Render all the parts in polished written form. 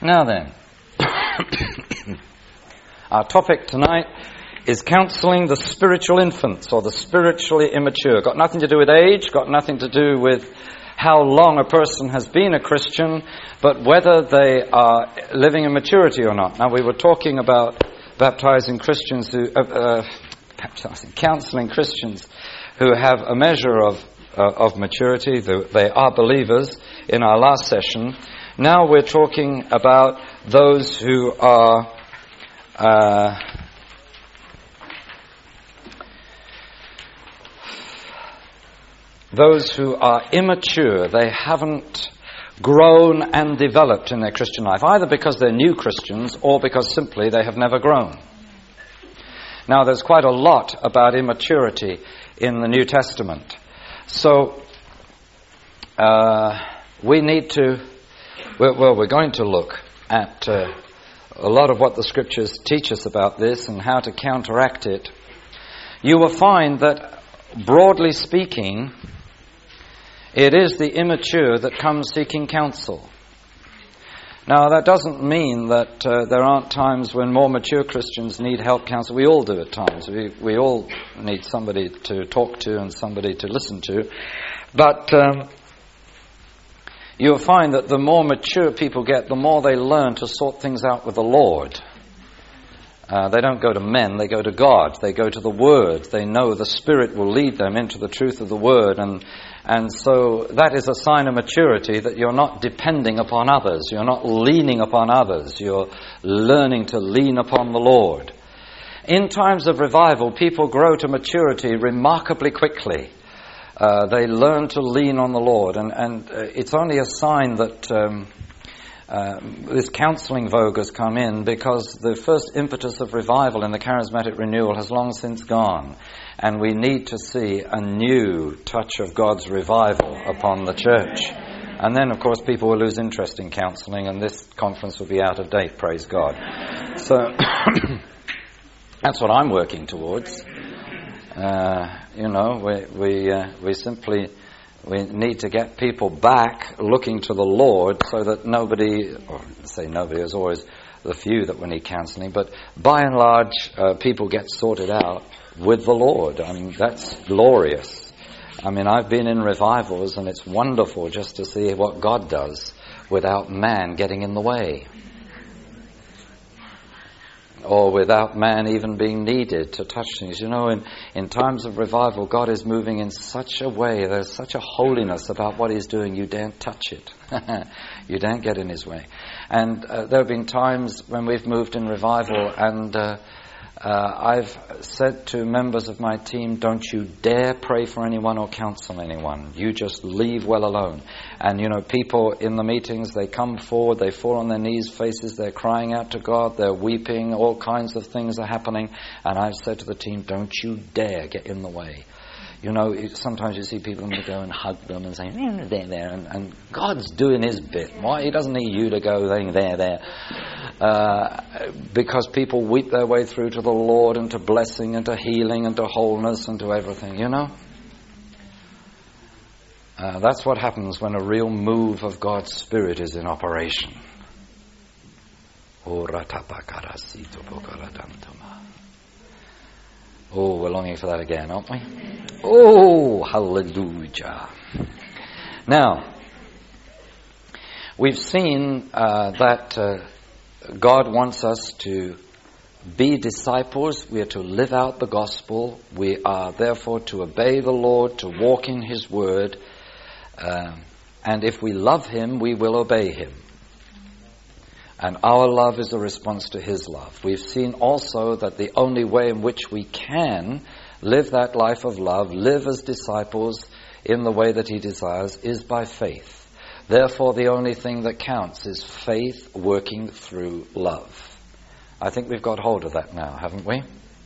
Now then, our topic tonight is counseling the spiritual infants or the spiritually immature. Got nothing to do with age, got nothing to do with how long a person has been a Christian, but whether they are living in maturity or not. Now, we were talking about baptizing Christians counseling Christians who have a measure of maturity. They are believers in our last session. Now we're talking about those who are immature. They haven't grown and developed in their Christian life, either because they're new Christians or because simply they have never grown. Now, there's quite a lot about immaturity in the New Testament. So, we're going to look at a lot of what the Scriptures teach us about this and how to counteract it. You will find that, broadly speaking, it is the immature that come seeking counsel. Now, that doesn't mean that there aren't times when more mature Christians need help counsel. We all do at times. We all need somebody to talk to and somebody to listen to. But you'll find that the more mature people get, the more they learn to sort things out with the Lord. They don't go to men, they go to God. They go to the Word. They know the Spirit will lead them into the truth of the Word. And so that is a sign of maturity, that you're not depending upon others. You're not leaning upon others. You're learning to lean upon the Lord. In times of revival, people grow to maturity remarkably quickly. They learn to lean on the Lord. And it's only a sign that this counseling vogue has come in because the first impetus of revival in the charismatic renewal has long since gone. And we need to see a new touch of God's revival upon the church. And then, of course, people will lose interest in counseling and this conference will be out of date, praise God. So, that's what I'm working towards. We need to get people back looking to the Lord so that nobody, there's always the few that we need counseling, but by and large, people get sorted out with the Lord. I mean, that's glorious. I mean, I've been in revivals and it's wonderful just to see what God does without man getting in the way. Or without man even being needed to touch things. You know, in times of revival, God is moving in such a way, there's such a holiness about what He's doing, you daren't touch it. You daren't get in His way. And there have been times when we've moved in revival and I've said to members of my team, don't you dare pray for anyone or counsel anyone. You just leave well alone. And, people in the meetings, they come forward, they fall on their knees, faces, they're crying out to God, they're weeping, all kinds of things are happening. And I've said to the team, don't you dare get in the way. Sometimes you see people and they go and hug them and say, there, and God's doing His bit. Why? He doesn't need you to go there. Because people weep their way through to the Lord and to blessing and to healing and to wholeness and to everything, That's what happens when a real move of God's Spirit is in operation. Oh, we're longing for that again, aren't we? Oh, hallelujah. Now, we've seen that God wants us to be disciples. We are to live out the gospel. We are therefore to obey the Lord, to walk in His word. And if we love Him, we will obey Him. And our love is a response to His love. We've seen also that the only way in which we can live that life of love, live as disciples in the way that He desires, is by faith. Therefore, the only thing that counts is faith working through love. I think we've got hold of that now, haven't we?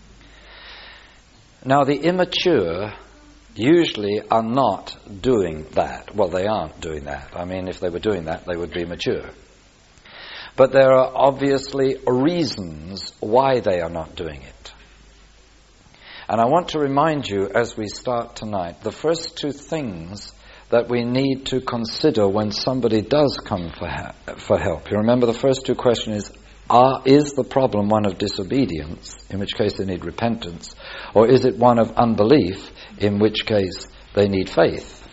Now, the immature usually are not doing that. Well, they aren't doing that. I mean, if they were doing that, they would be mature. But there are obviously reasons why they are not doing it. And I want to remind you as we start tonight, the first two things that we need to consider when somebody does come for help. You remember the first two questions is the problem one of disobedience, in which case they need repentance, or is it one of unbelief, in which case they need faith?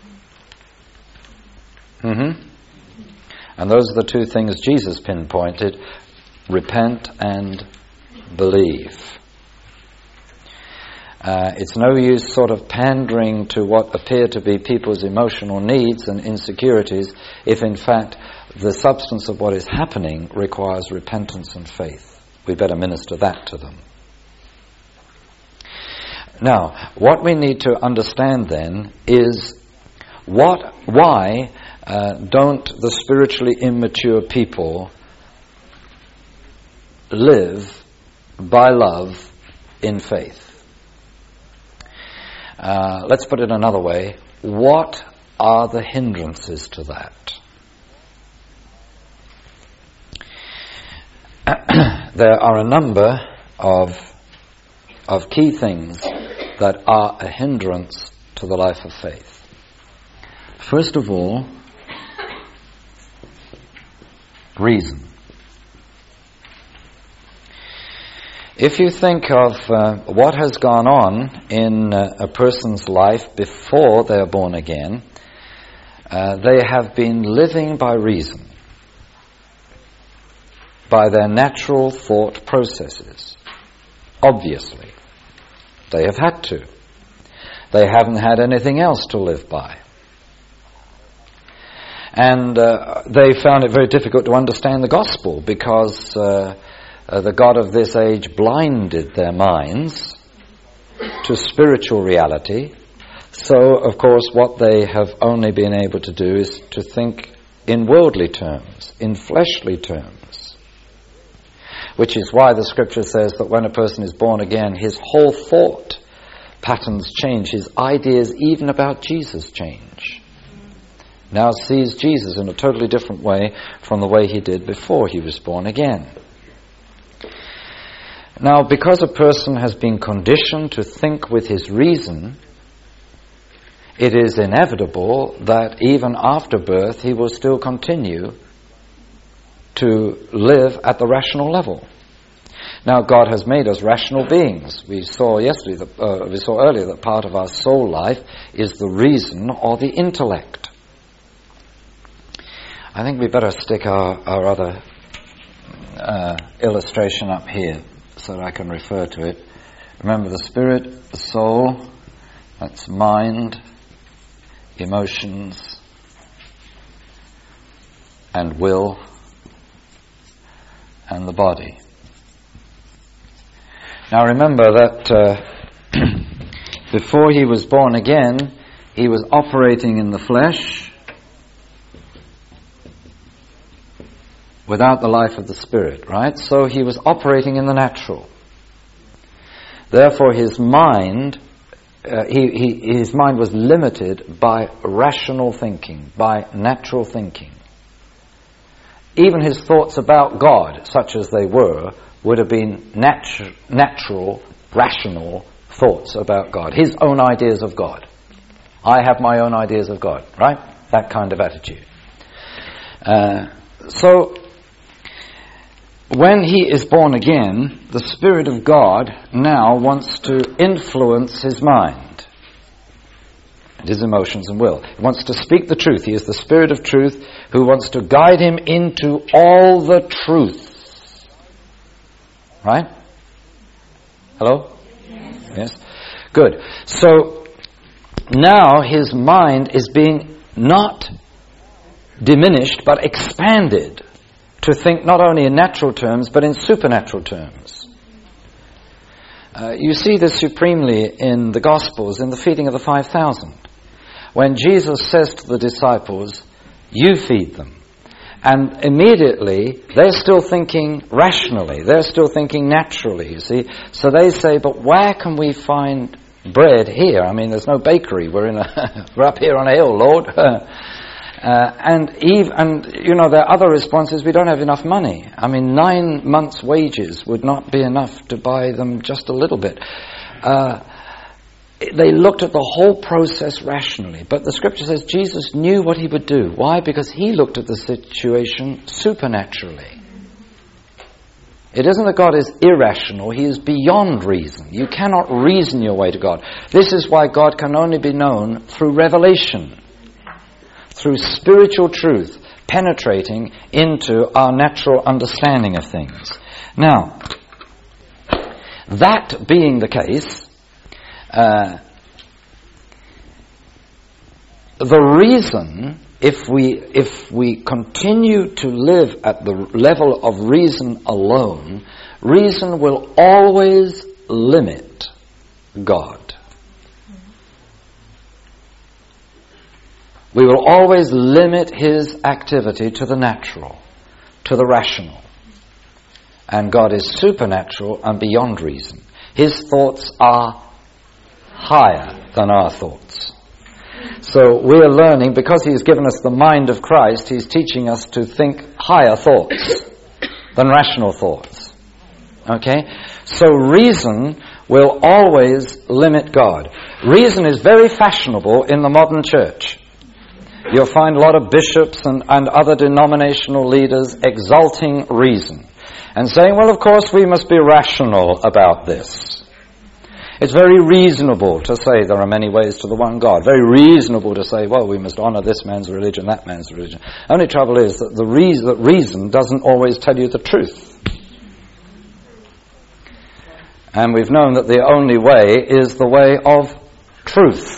And those are the two things Jesus pinpointed: repent and believe. It's no use sort of pandering to what appear to be people's emotional needs and insecurities if in fact the substance of what is happening requires repentance and faith. We better minister that to them. Now, what we need to understand then is why don't the spiritually immature people live by love in faith? Let's put it another way. What are the hindrances to that? There are a number of key things that are a hindrance to the life of faith. First of all, reason. If you think of what has gone on in a person's life before they are born again, they have been living by reason, by their natural thought processes. Obviously, they have had to. They haven't had anything else to live by. And they found it very difficult to understand the gospel because the God of this age blinded their minds to spiritual reality. So, of course, what they have only been able to do is to think in worldly terms, in fleshly terms. Which is why the scripture says that when a person is born again, his whole thought patterns change, his ideas even about Jesus change. Now sees Jesus in a totally different way from the way he did before he was born again. Now, because a person has been conditioned to think with his reason, it is inevitable that even after birth he will still continue to live at the rational level. Now, God has made us rational beings. We saw earlier that part of our soul life is the reason or the intellect. I think we better stick our other illustration up here so that I can refer to it. Remember, the spirit, the soul, that's mind, emotions, and will, and the body. Now remember that before he was born again, he was operating in the flesh without the life of the Spirit, right? So he was operating in the natural. Therefore his mind, his mind was limited by rational thinking, by natural thinking. Even his thoughts about God, such as they were, would have been natural, rational thoughts about God. His own ideas of God. I have my own ideas of God, right? That kind of attitude. So, when he is born again, the Spirit of God now wants to influence his mind, his emotions and will. He wants to speak the truth. He is the Spirit of truth who wants to guide him into all the truth. Right? Hello? Yes? Good. So, now his mind is being not diminished but expanded to think not only in natural terms but in supernatural terms. You see this supremely in the Gospels, in the feeding of the 5,000. When Jesus says to the disciples, "You feed them." And immediately, they're still thinking rationally. They're still thinking naturally, you see. So they say, but where can we find bread here? I mean, there's no bakery. We're up here on a hill, Lord. And you know, their other response is, we don't have enough money. I mean, 9 months' wages would not be enough to buy them just a little bit. they looked at the whole process rationally. But the scripture says Jesus knew what he would do. Why? Because he looked at the situation supernaturally. It isn't that God is irrational, he is beyond reason. You cannot reason your way to God. This is why God can only be known through revelation, through spiritual truth penetrating into our natural understanding of things. Now, that being the case, the reason, if we continue to live at the level of reason alone, reason will always limit God. We will always limit his activity to the natural, to the rational. And God is supernatural and beyond reason. His thoughts are higher than our thoughts. So we are learning, because he's given us the mind of Christ, he's teaching us to think higher thoughts than rational thoughts. Okay? So reason will always limit God. Reason is very fashionable in the modern church. You'll find a lot of bishops and other denominational leaders exalting reason and saying, well, of course, we must be rational about this. It's very reasonable to say there are many ways to the one God. Very reasonable to say, well, we must honor this man's religion, that man's religion. Only trouble is that that reason doesn't always tell you the truth. And we've known that the only way is the way of truth.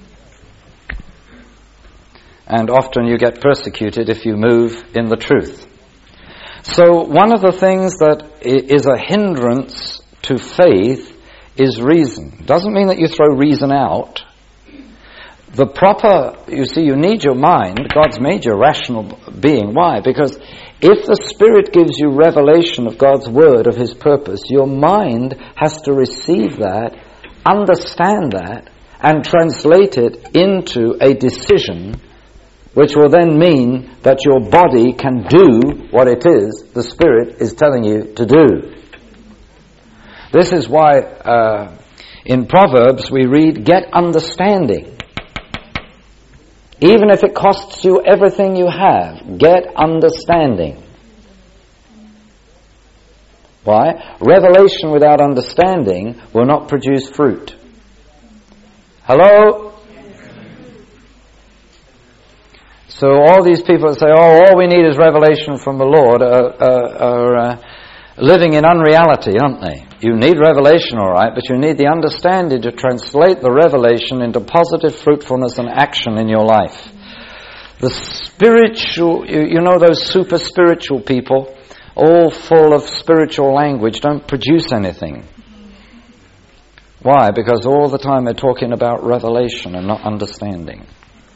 And often you get persecuted if you move in the truth. So one of the things that is a hindrance to faith is reason. Doesn't mean that you throw reason out. The proper, you see, you need your mind. God's made you a rational being. Why? Because if the Spirit gives you revelation of God's word, of his purpose, your mind has to receive that, understand that, and translate it into a decision, which will then mean that your body can do what it is the Spirit is telling you to do. This is why in Proverbs we read, get understanding. Even if it costs you everything you have, get understanding. Why? Revelation without understanding will not produce fruit. Hello? So all these people that say, oh, all we need is revelation from the Lord are living in unreality, aren't they? You need revelation, all right, but you need the understanding to translate the revelation into positive fruitfulness and action in your life. The spiritual, you know those super spiritual people, all full of spiritual language, don't produce anything. Why? Because all the time they're talking about revelation and not understanding.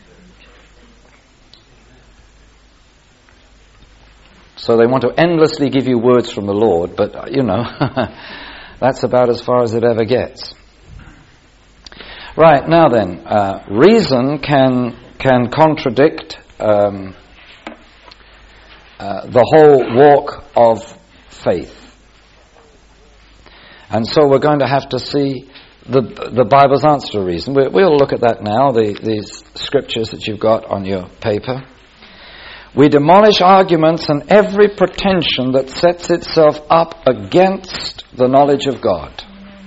So they want to endlessly give you words from the Lord, but, that's about as far as it ever gets. Right, now then, reason can contradict the whole walk of faith. And so we're going to have to see the Bible's answer to reason. We'll look at that now, these scriptures that you've got on your paper. We demolish arguments and every pretension that sets itself up against the knowledge of God.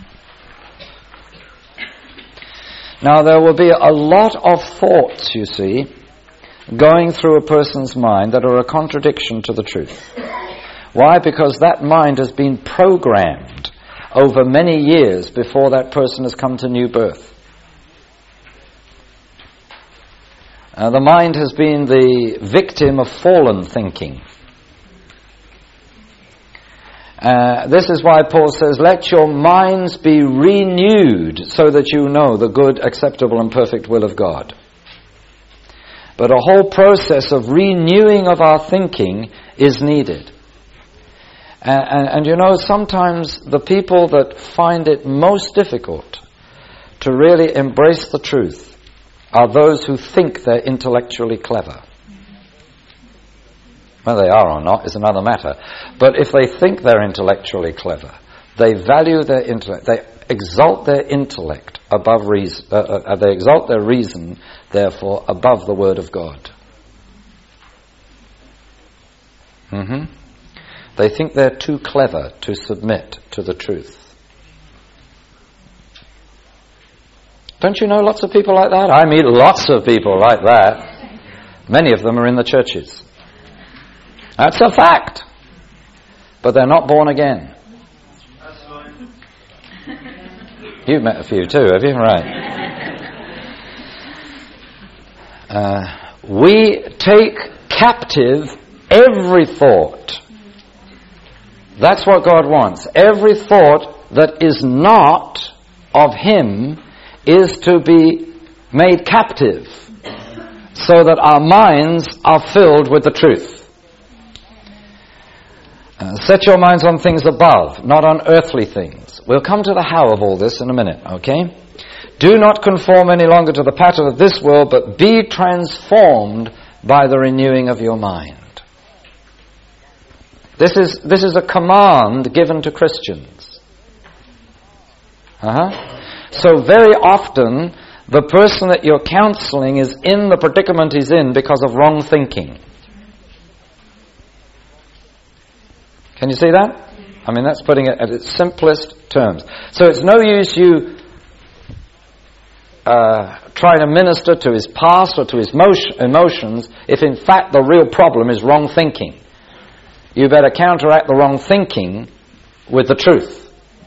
Now there will be a lot of thoughts, you see, going through a person's mind that are a contradiction to the truth. Why? Because that mind has been programmed over many years before that person has come to new birth. The mind has been the victim of fallen thinking. This is why Paul says, let your minds be renewed so that you know the good, acceptable and perfect will of God. But a whole process of renewing of our thinking is needed. And sometimes the people that find it most difficult to really embrace the truth are those who think they're intellectually clever. Whether they are or not is another matter. But if they think they're intellectually clever, They value their intellect. They exalt their intellect above reason. They exalt their reason, therefore, above the Word of God. They think they're too clever to submit to the truth. Don't you know lots of people like that? I meet lots of people like that. Many of them are in the churches. That's a fact. But they're not born again. That's right. You've met a few too, have you? Right. We take captive every thought. That's what God wants. Every thought that is not of Him is to be made captive, so that our minds are filled with the truth. Set your minds on things above, not on earthly things. We'll come to the how of all this in a minute, okay? Do not conform any longer to the pattern of this world, but be transformed by the renewing of your mind. This is a command given to Christians. So very often, the person that you're counseling is in the predicament he's in because of wrong thinking. Can you see that? I mean, that's putting it at its simplest terms. So it's no use you trying to minister to his past or to his emotions if in fact the real problem is wrong thinking. You better counteract the wrong thinking with the truth.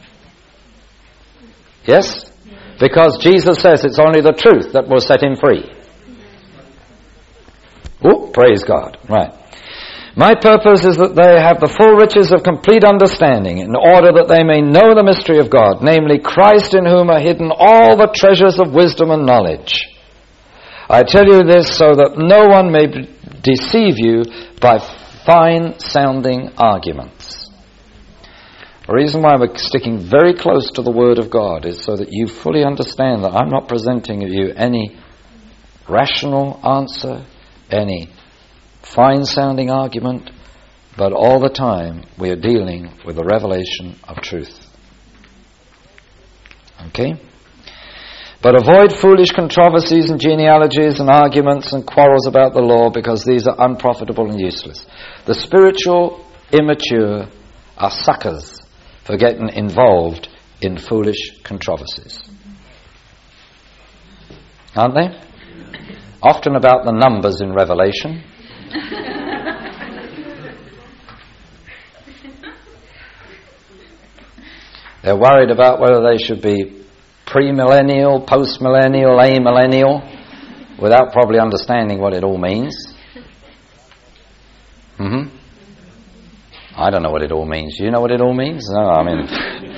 Yes? Because Jesus says it's only the truth that will set him free. Oh, praise God. Right. My purpose is that they have the full riches of complete understanding, in order that they may know the mystery of God, namely Christ, in whom are hidden all the treasures of wisdom and knowledge. I tell you this so that no one may deceive you by fine-sounding arguments. The reason why we're sticking very close to the Word of God is so that you fully understand that I'm not presenting to you any rational answer, any fine-sounding argument, but all the time we are dealing with the revelation of truth. Okay? But avoid foolish controversies and genealogies and arguments and quarrels about the law, because these are unprofitable and useless. The spiritual immature are suckers for getting involved in foolish controversies. Aren't they? Often about the numbers in Revelation. They're worried about whether they should be pre-millennial, post-millennial, amillennial, without probably understanding what it all means. I don't know what it all means. You know what it all means? No, I mean...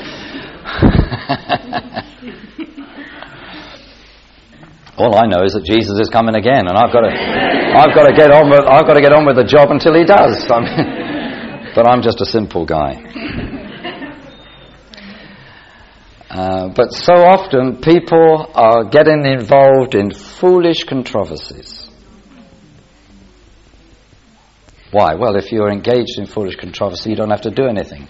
all I know is that Jesus is coming again, and I've got to get on with the job until he does. I mean, but I'm just a simple guy. But so often people are getting involved in foolish controversies. Why? Well, if you're engaged in foolish controversy, you don't have to do anything.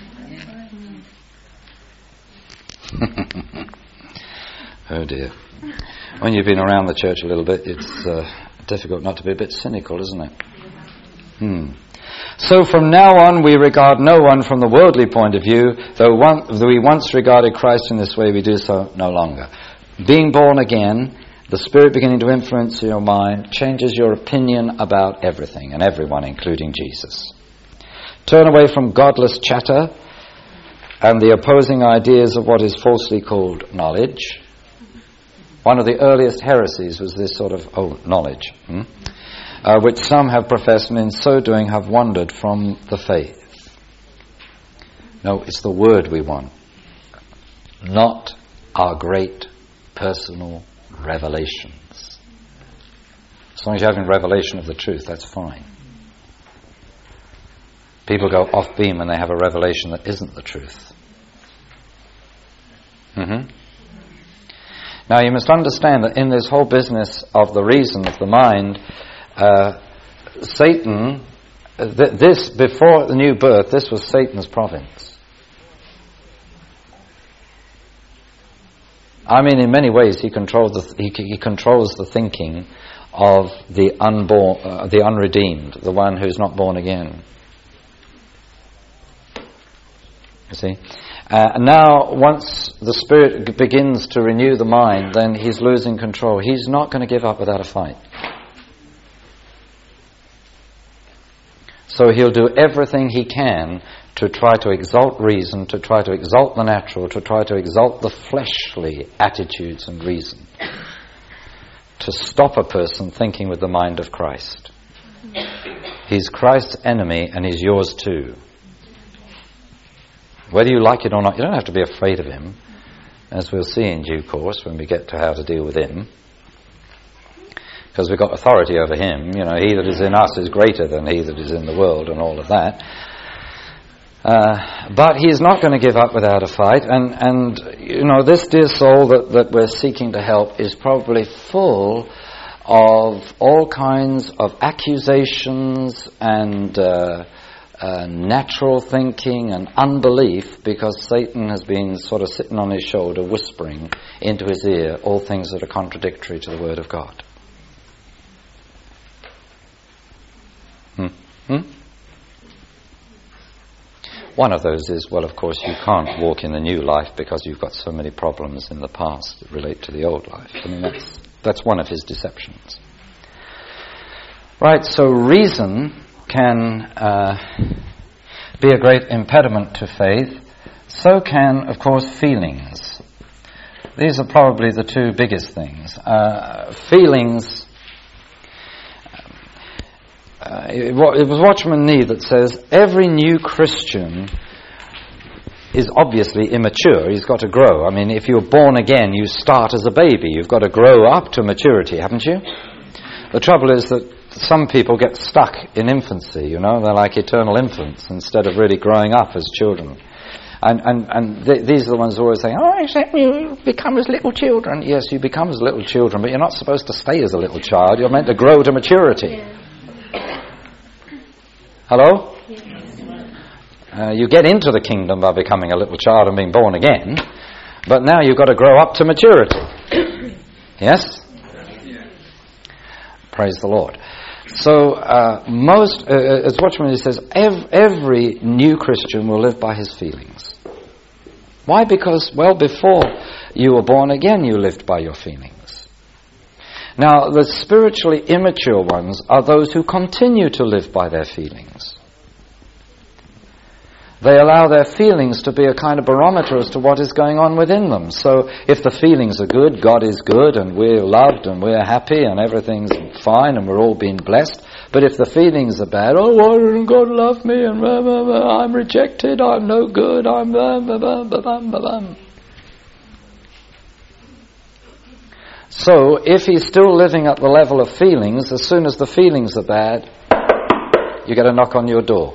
Oh dear. When you've been around the church a little bit, it's difficult not to be a bit cynical, isn't it? So from now on we regard no one from the worldly point of view, though we once regarded Christ in this way, we do so no longer. Being born again, the Spirit beginning to influence your mind, changes your opinion about everything and everyone, including Jesus. Turn away from godless chatter and the opposing ideas of what is falsely called knowledge. One of the earliest heresies was this sort of knowledge, which some have professed, and in so doing have wandered from the faith. No, it's the Word we want, not our great personal revelations. As long as you're having revelation of the truth, that's fine. People go off beam when they have a revelation that isn't the truth. Now you must understand that in this whole business of the reason, of the mind, Satan, this before the new birth, this was Satan's province. I mean, in many ways, he controls the thinking of the unborn, the unredeemed, the one who's not born again. You see? Now, once the Spirit begins to renew the mind, then he's losing control. He's not going to give up without a fight. So he'll do everything he can to try to exalt reason, to try to exalt the natural, to try to exalt the fleshly attitudes and reason, to stop a person thinking with the mind of Christ. He's Christ's enemy and he's yours too. Whether you like it or not, you don't have to be afraid of him, as we'll see in due course when we get to how to deal with him. Because we've got authority over him. You know, he that is in us is greater than he that is in the world and all of that. But he's not going to give up without a fight. And you know, this dear soul that we're seeking to help is probably full of all kinds of accusations and natural thinking and unbelief, because Satan has been sort of sitting on his shoulder whispering into his ear all things that are contradictory to the Word of God. One of those is, well, of course, you can't walk in the new life because you've got so many problems in the past that relate to the old life. I mean, that's one of his deceptions. Right, so reason can be a great impediment to faith. So can, of course, feelings. These are probably the two biggest things. Feelings... it was Watchman Nee that says every new Christian is obviously immature. He's got to grow. I mean, if you're born again, you start as a baby. You've got to grow up to maturity, haven't you? The trouble is that some people get stuck in infancy, you know. They're like eternal infants instead of really growing up as children. And these are the ones who are always saying, oh, except you become as little children. Yes, you become as little children, but you're not supposed to stay as a little child. You're meant to grow to maturity. Hello? You get into the kingdom by becoming a little child and being born again, but now you've got to grow up to maturity. Yes? Praise the Lord. So, as Watchman Nee says, every new Christian will live by his feelings. Why? Because, well, before you were born again, you lived by your feelings. Now, the spiritually immature ones are those who continue to live by their feelings. They allow their feelings to be a kind of barometer as to what is going on within them. So if the feelings are good, God is good, and we're loved, and we're happy, and everything's fine, and we're all being blessed. But if the feelings are bad, oh, why doesn't God love me, and I'm rejected, I'm no good, I'm So, if he's still living at the level of feelings, as soon as the feelings are bad, you get a knock on your door.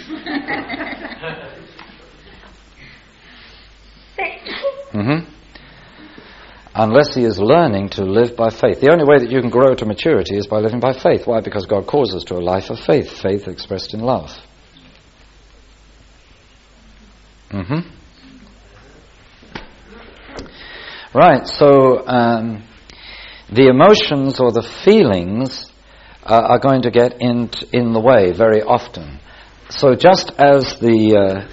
Unless he is learning to live by faith. The only way that you can grow to maturity is by living by faith. Why? Because God calls us to a life of faith. Faith expressed in love. Right, so... the emotions or the feelings are going to get in the way very often. So just as the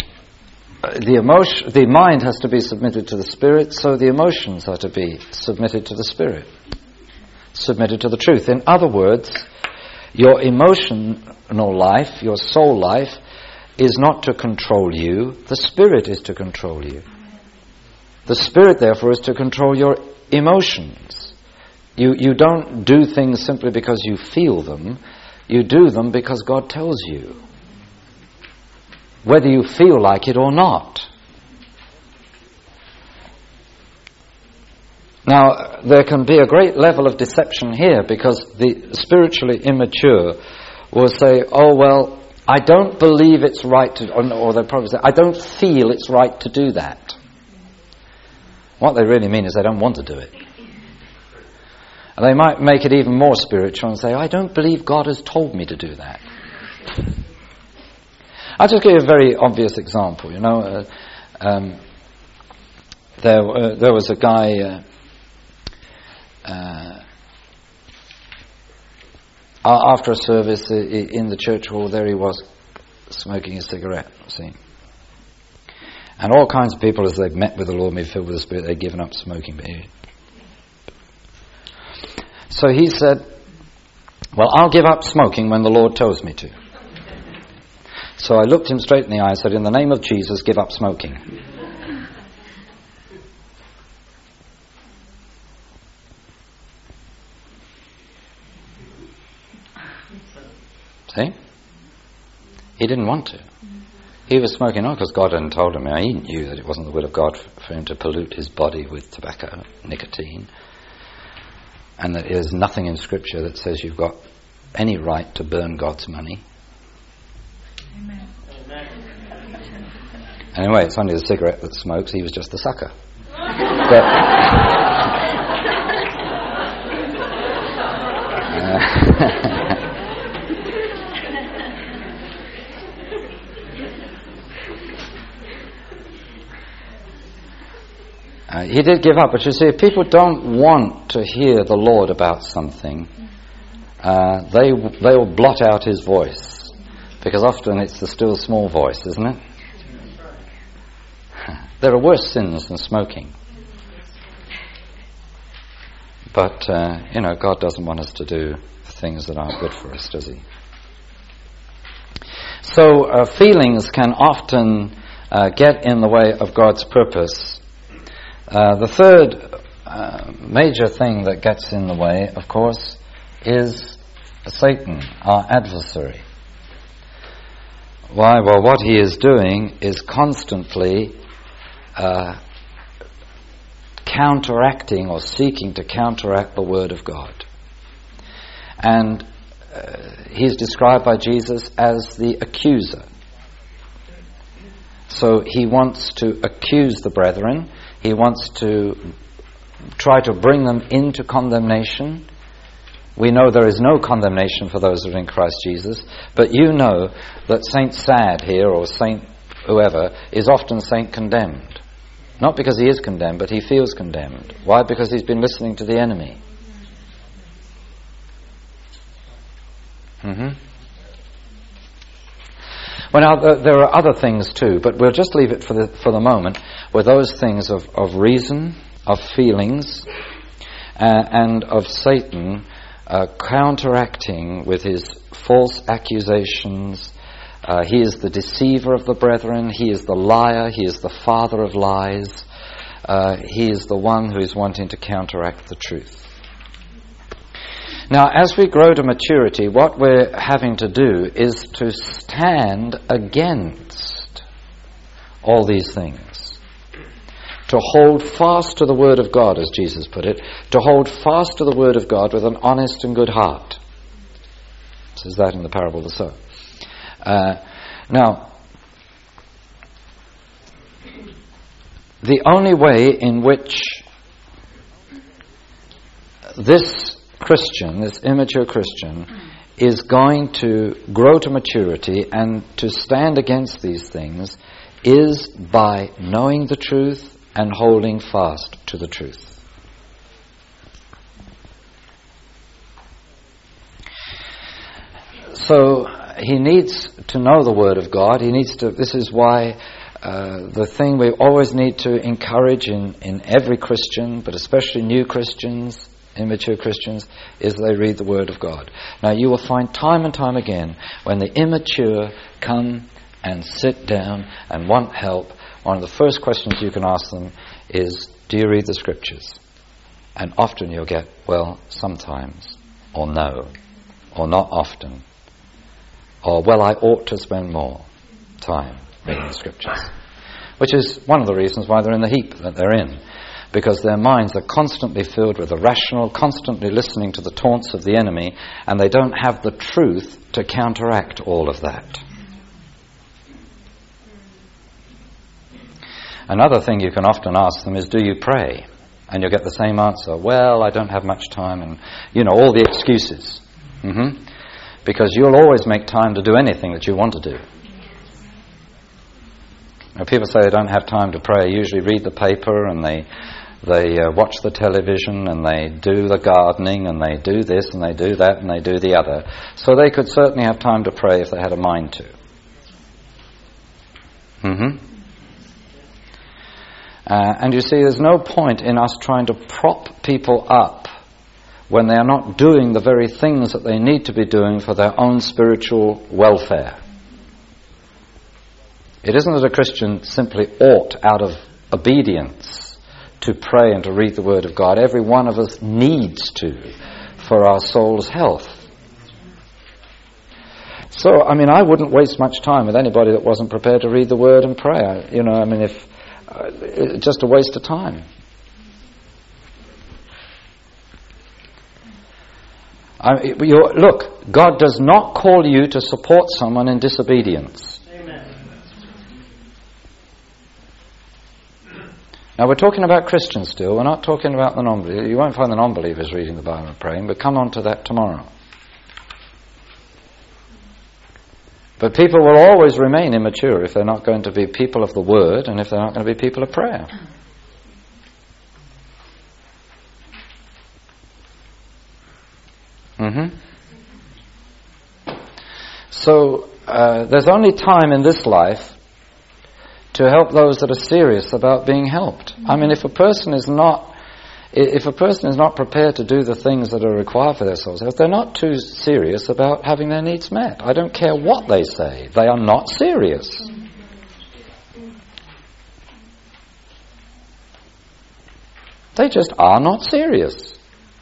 mind has to be submitted to the Spirit, so the emotions are to be submitted to the Spirit, submitted to the truth. In other words, your emotional life, your soul life, is not to control you. The Spirit is to control you. The Spirit, therefore, is to control your emotions. You don't do things simply because you feel them. You do them because God tells you, whether you feel like it or not. Now, there can be a great level of deception here, because the spiritually immature will say, oh, well, I don't believe it's right to, or they'll probably say, I don't feel it's right to do that. What they really mean is they don't want to do it. And they might make it even more spiritual and say, I don't believe God has told me to do that. I'll just give you a very obvious example. You know, There was a guy after a service in the church hall. There he was, smoking a cigarette. See, and all kinds of people, as they've met with the Lord, been filled with the Spirit, they've given up smoking. So he said, "Well, I'll give up smoking when the Lord tells me to." So I looked him straight in the eye and said, "In the name of Jesus, give up smoking." See? He didn't want to. He was smoking not because God hadn't told him. He knew that it wasn't the will of God for him to pollute his body with tobacco, nicotine, and that there's nothing in Scripture that says you've got any right to burn God's money. Amen. Anyway, it's only the cigarette that smokes. He was just a sucker. He did give up, but you see, if people don't want to hear the Lord about something, they will blot out his voice, because often it's the still small voice, isn't it? There are worse sins than smoking. But, God doesn't want us to do things that aren't good for us, does he? So feelings can often get in the way of God's purpose. The third major thing that gets in the way, of course, is Satan, our adversary. Why? Well, what he is doing is constantly counteracting or seeking to counteract the Word of God. And he's described by Jesus as the accuser. So he wants to accuse the brethren. He wants to try to bring them into condemnation. We know there is no condemnation for those that are in Christ Jesus, but you know that Saint Sad here, or Saint whoever, is often Saint condemned. Not because he is condemned, but he feels condemned. Why? Because he's been listening to the enemy. Well, now, there are other things too, but we'll just leave it for the moment with those things of reason, of feelings, and of Satan counteracting with his false accusations. He is the deceiver of the brethren. He is the liar. He is the father of lies. He is the one who is wanting to counteract the truth. Now, as we grow to maturity, what we're having to do is to stand against all these things. To hold fast to the Word of God, as Jesus put it. To hold fast to the Word of God with an honest and good heart. It says that in the parable of the sower. Now, the only way in which this Christian, this immature Christian, is going to grow to maturity and to stand against these things is by knowing the truth and holding fast to the truth. So he needs to know the Word of God. He needs to. This is why the thing we always need to encourage in every Christian, but especially new Christians, immature Christians, is they read the Word of God. Now, you will find time and time again when the immature come and sit down and want help, one of the first questions you can ask them is, do you read the Scriptures? And often you'll get, well, sometimes, or no, or not often, or, well, I ought to spend more time reading the Scriptures. Which is one of the reasons why they're in the heap that they're in. Because their minds are constantly filled with the rational, constantly listening to the taunts of the enemy, and they don't have the truth to counteract all of that. Another thing you can often ask them is, do you pray? And you'll get the same answer, well, I don't have much time, and, all the excuses. Because you'll always make time to do anything that you want to do. Now, people say they don't have time to pray. They usually read the paper and they watch the television and they do the gardening and they do this and they do that and they do the other. So they could certainly have time to pray if they had a mind to. And you see, there's no point in us trying to prop people up when they are not doing the very things that they need to be doing for their own spiritual welfare. It isn't that a Christian simply ought, out of obedience, to pray and to read the Word of God. Every one of us needs to, for our soul's health. So, I mean, I wouldn't waste much time with anybody that wasn't prepared to read the Word and pray. Just a waste of time. Look, God does not call you to support someone in disobedience. Amen. Now we're talking about Christians still. We're not talking about the non-believers. You won't find the non-believers reading the Bible and praying, but come on to that tomorrow. But people will always remain immature if they're not going to be people of the Word and if they're not going to be people of prayer. So there's only time in this life to help those that are serious about being helped. I mean, if a person is not prepared to do the things that are required for their souls, if they're not too serious about having their needs met, I don't care what they say, they are not serious. They just are not serious.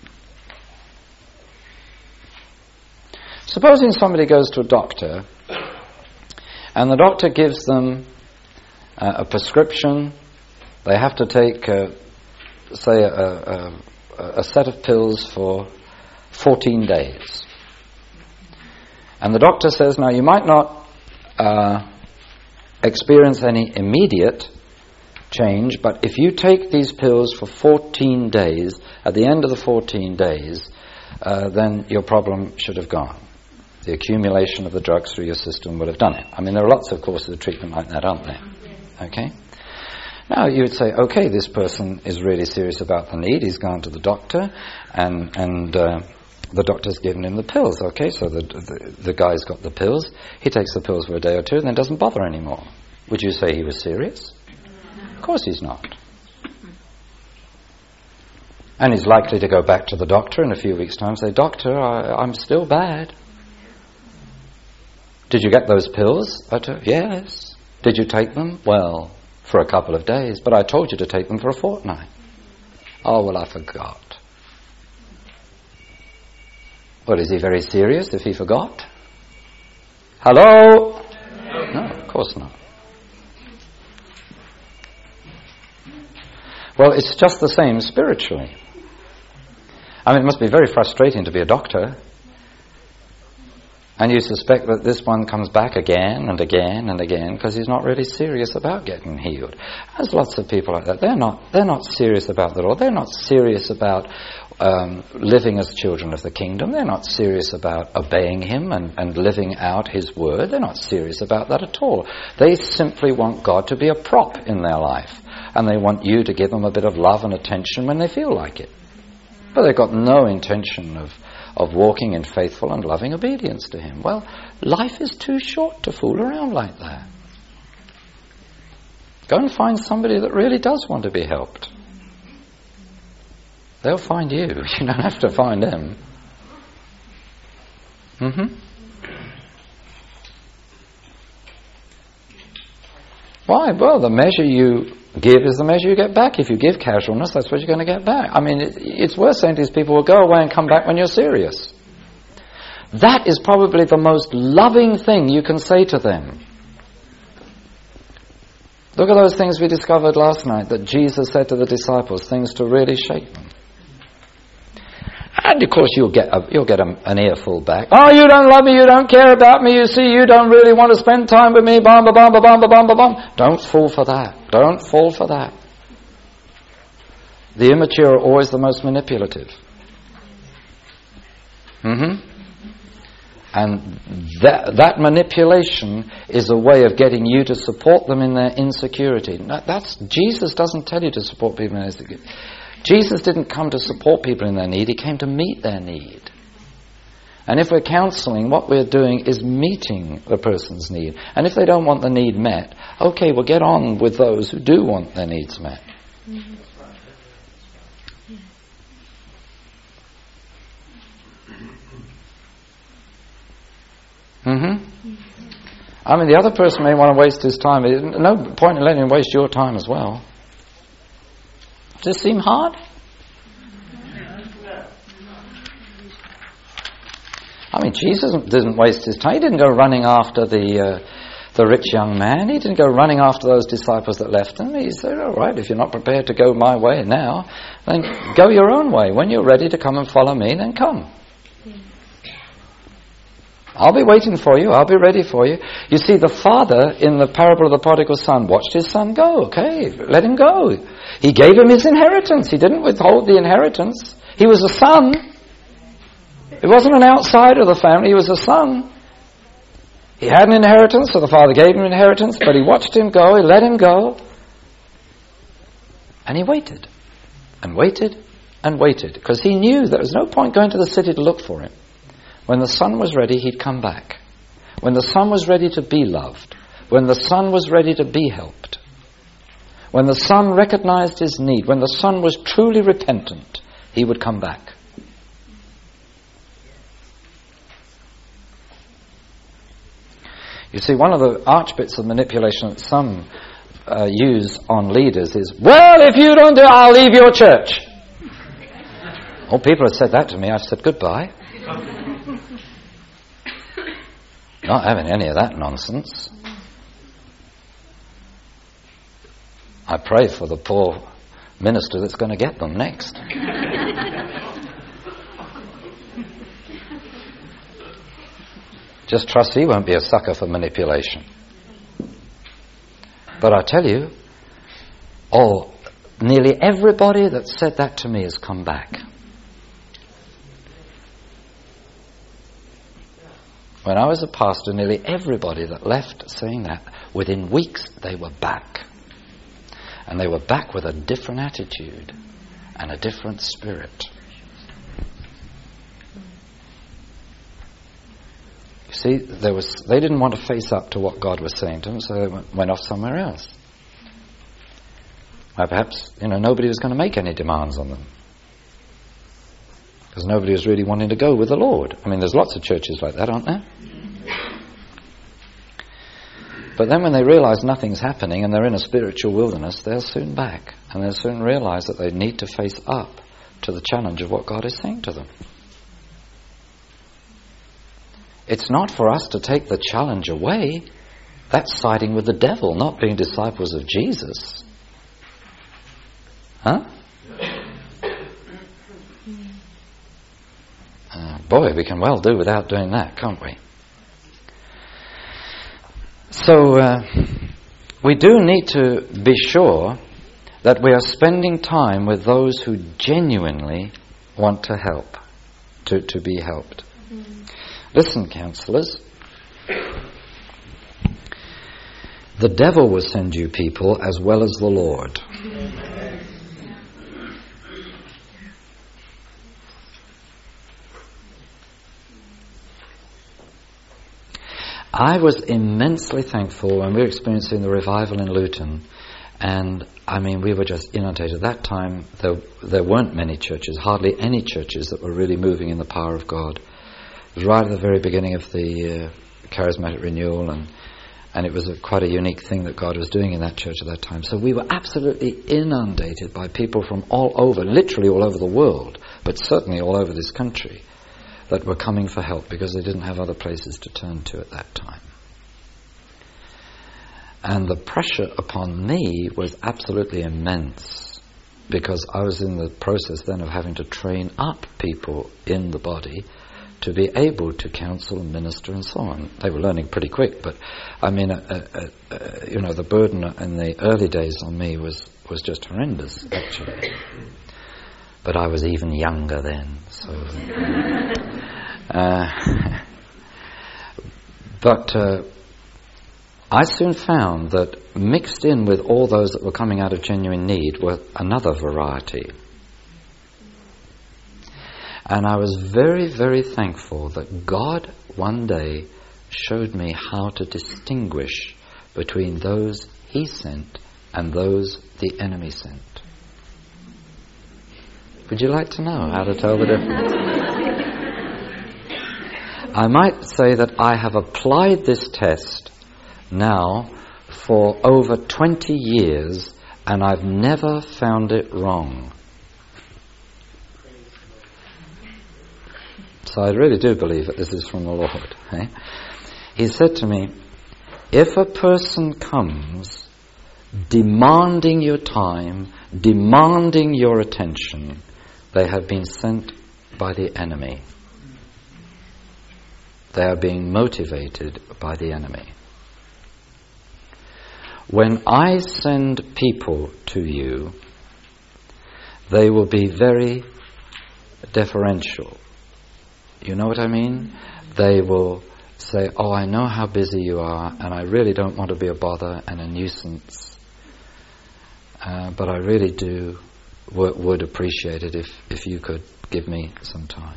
Supposing somebody goes to a doctor and the doctor gives them a prescription. They have to take, say, a set of pills for 14 days. And the doctor says, now you might not experience any immediate change, but if you take these pills for 14 days, at the end of the 14 days, then your problem should have gone. The accumulation of the drugs through your system would have done it. I mean, there are lots of courses of treatment like that, aren't there? Okay? Now, you would say, okay, this person is really serious about the need. He's gone to the doctor, and the doctor's given him the pills. Okay, so the guy's got the pills. He takes the pills for a day or two and then doesn't bother anymore. Would you say he was serious? Of course he's not. And he's likely to go back to the doctor in a few weeks' time and say, Doctor, I'm still bad. Did you get those pills? Yes. Did you take them? Well, for a couple of days, but I told you to take them for a fortnight. Oh, well, I forgot. Well, is he very serious if he forgot? Hello? No, of course not. Well, it's just the same spiritually. I mean, it must be very frustrating to be a doctor. And you suspect that this one comes back again and again and again because he's not really serious about getting healed. There's lots of people like that. They're not serious about the Lord. They're not serious about living as children of the kingdom. They're not serious about obeying Him and living out His word. They're not serious about that at all. They simply want God to be a prop in their life. And they want you to give them a bit of love and attention when they feel like it. But they've got no intention of walking in faithful and loving obedience to Him. Well, life is too short to fool around like that. Go and find somebody that really does want to be helped. They'll find you. You don't have to find them. Why? Well, the measure you give is the measure you get back. If you give casualness, that's what you're going to get back. I mean, it's worth saying to these people, well, go away and come back when you're serious. That is probably the most loving thing you can say to them. Look at those things we discovered last night that Jesus said to the disciples, things to really shake them. And of course you'll get an earful back. Oh, you don't love me, you don't care about me, you see, you don't really want to spend time with me, bum, bum, bum, bum, bum, bum, bum. Don't fall for that. Don't fall for that. The immature are always the most manipulative. And that manipulation is a way of getting you to support them in their insecurity. Jesus doesn't tell you to support people in their insecurity. Jesus didn't come to support people in their need, he came to meet their need. And if we're counseling, what we're doing is meeting the person's need. And if they don't want the need met, okay, we'll get on with those who do want their needs met. I mean, the other person may want to waste his time. There's no point in letting him waste your time as well. Does this seem hard? I mean, Jesus didn't waste his time. He didn't go running after the rich young man. He didn't go running after those disciples that left him. He said, all right, if you're not prepared to go my way now, then go your own way. When you're ready to come and follow me, then come. I'll be waiting for you. I'll be ready for you. You see, the father in the parable of the prodigal son watched his son go. Okay, let him go. He gave him his inheritance. He didn't withhold the inheritance. He was a son. He wasn't an outsider of the family. He was a son. He had an inheritance, so the father gave him an inheritance, but he watched him go. He let him go. And he waited and waited and waited, because he knew there was no point going to the city to look for him. When the son was ready, he'd come back. When the son was ready to be loved, when the son was ready to be helped, when the son recognized his need, when the son was truly repentant, he would come back. You see, one of the archbits of manipulation that some use on leaders is, well, if you don't do it, I'll leave your church. Oh, people have said that to me. I've said goodbye. Not having any of that nonsense. I pray for the poor minister that's going to get them next. Just trust he won't be a sucker for manipulation. But I tell you, nearly everybody that said that to me has come back. When I was a pastor, nearly everybody that left saying that, within weeks they were back. And they were back with a different attitude and a different spirit. You see, they didn't want to face up to what God was saying to them, so they went off somewhere else. Well, perhaps, nobody was going to make any demands on them, because nobody was really wanting to go with the Lord. I mean, there's lots of churches like that, aren't there? But then when they realise nothing's happening and they're in a spiritual wilderness, they're soon back. And they'll soon realise that they need to face up to the challenge of what God is saying to them. It's not for us to take the challenge away. That's siding with the devil, not being disciples of Jesus. Huh? Boy, we can well do without doing that, can't we? So, we do need to be sure that we are spending time with those who genuinely want to help, to be helped. Listen, counsellors, the devil will send you people as well as the Lord. I was immensely thankful when we were experiencing the revival in Luton, and I mean, we were just inundated. At that time, there weren't many churches, hardly any churches that were really moving in the power of God. It was right at the very beginning of the charismatic renewal, and it was quite a unique thing that God was doing in that church at that time. So we were absolutely inundated by people from all over, literally all over the world, but certainly all over this country, that were coming for help because they didn't have other places to turn to at that time. And the pressure upon me was absolutely immense, because I was in the process then of having to train up people in the body to be able to counsel and minister and so on. They were learning pretty quick, but I mean, the burden in the early days on me was just horrendous, actually. But I was even younger then, so But I soon found that mixed in with all those that were coming out of genuine need were another variety. And I was very, very thankful that God one day showed me how to distinguish between those He sent and those the enemy sent. Would you like to know how to tell the difference? I might say that I have applied this test now for over 20 years and I've never found it wrong. So I really do believe that this is from the Lord. Eh? He said to me, if a person comes demanding your time, demanding your attention, they have been sent by the enemy. They are being motivated by the enemy. When I send people to you, they will be very deferential. You know what I mean? They will say, oh, I know how busy you are, and I really don't want to be a bother and a nuisance, but I really would appreciate it if you could give me some time.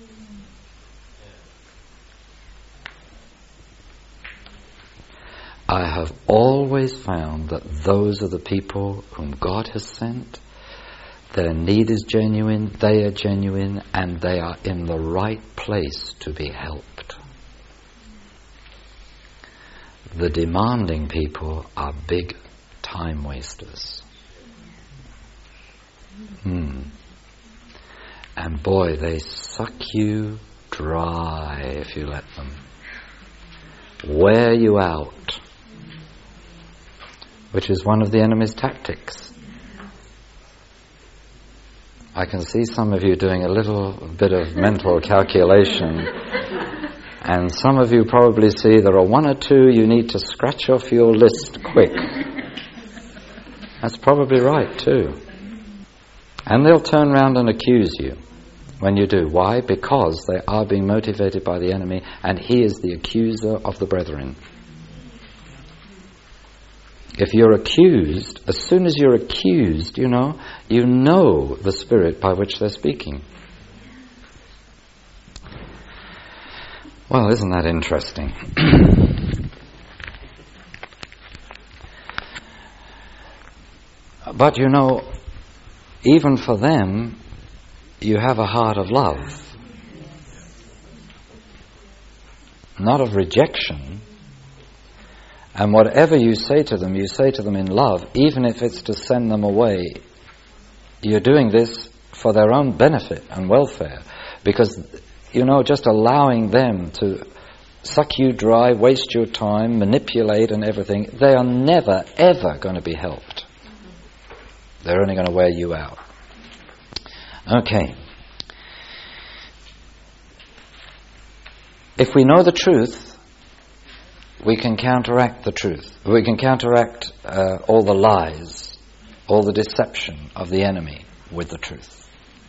I have always found that those are the people whom God has sent. Their need is genuine, they are genuine, and they are in the right place to be helped. The demanding people are big time wasters. And boy, they suck you dry if you let them. Wear you out. Which is one of the enemy's tactics. I can see some of you doing a little bit of mental calculation, and some of you probably see there are one or two you need to scratch off your list quick. That's probably right too. And they'll turn around and accuse you when you do. Why? Because they are being motivated by the enemy, and he is the accuser of the brethren. If you're accused, as soon as you're accused, you know the spirit by which they're speaking. Well, isn't that interesting? But even for them, you have a heart of love, not of rejection. And whatever you say to them in love, even if it's to send them away. You're doing this for their own benefit and welfare. Because, just allowing them to suck you dry, waste your time, manipulate and everything, they are never, ever going to be helped. They're only going to wear you out. Okay. If we know the truth, we can counteract the truth. We can counteract all the lies, all the deception of the enemy with the truth.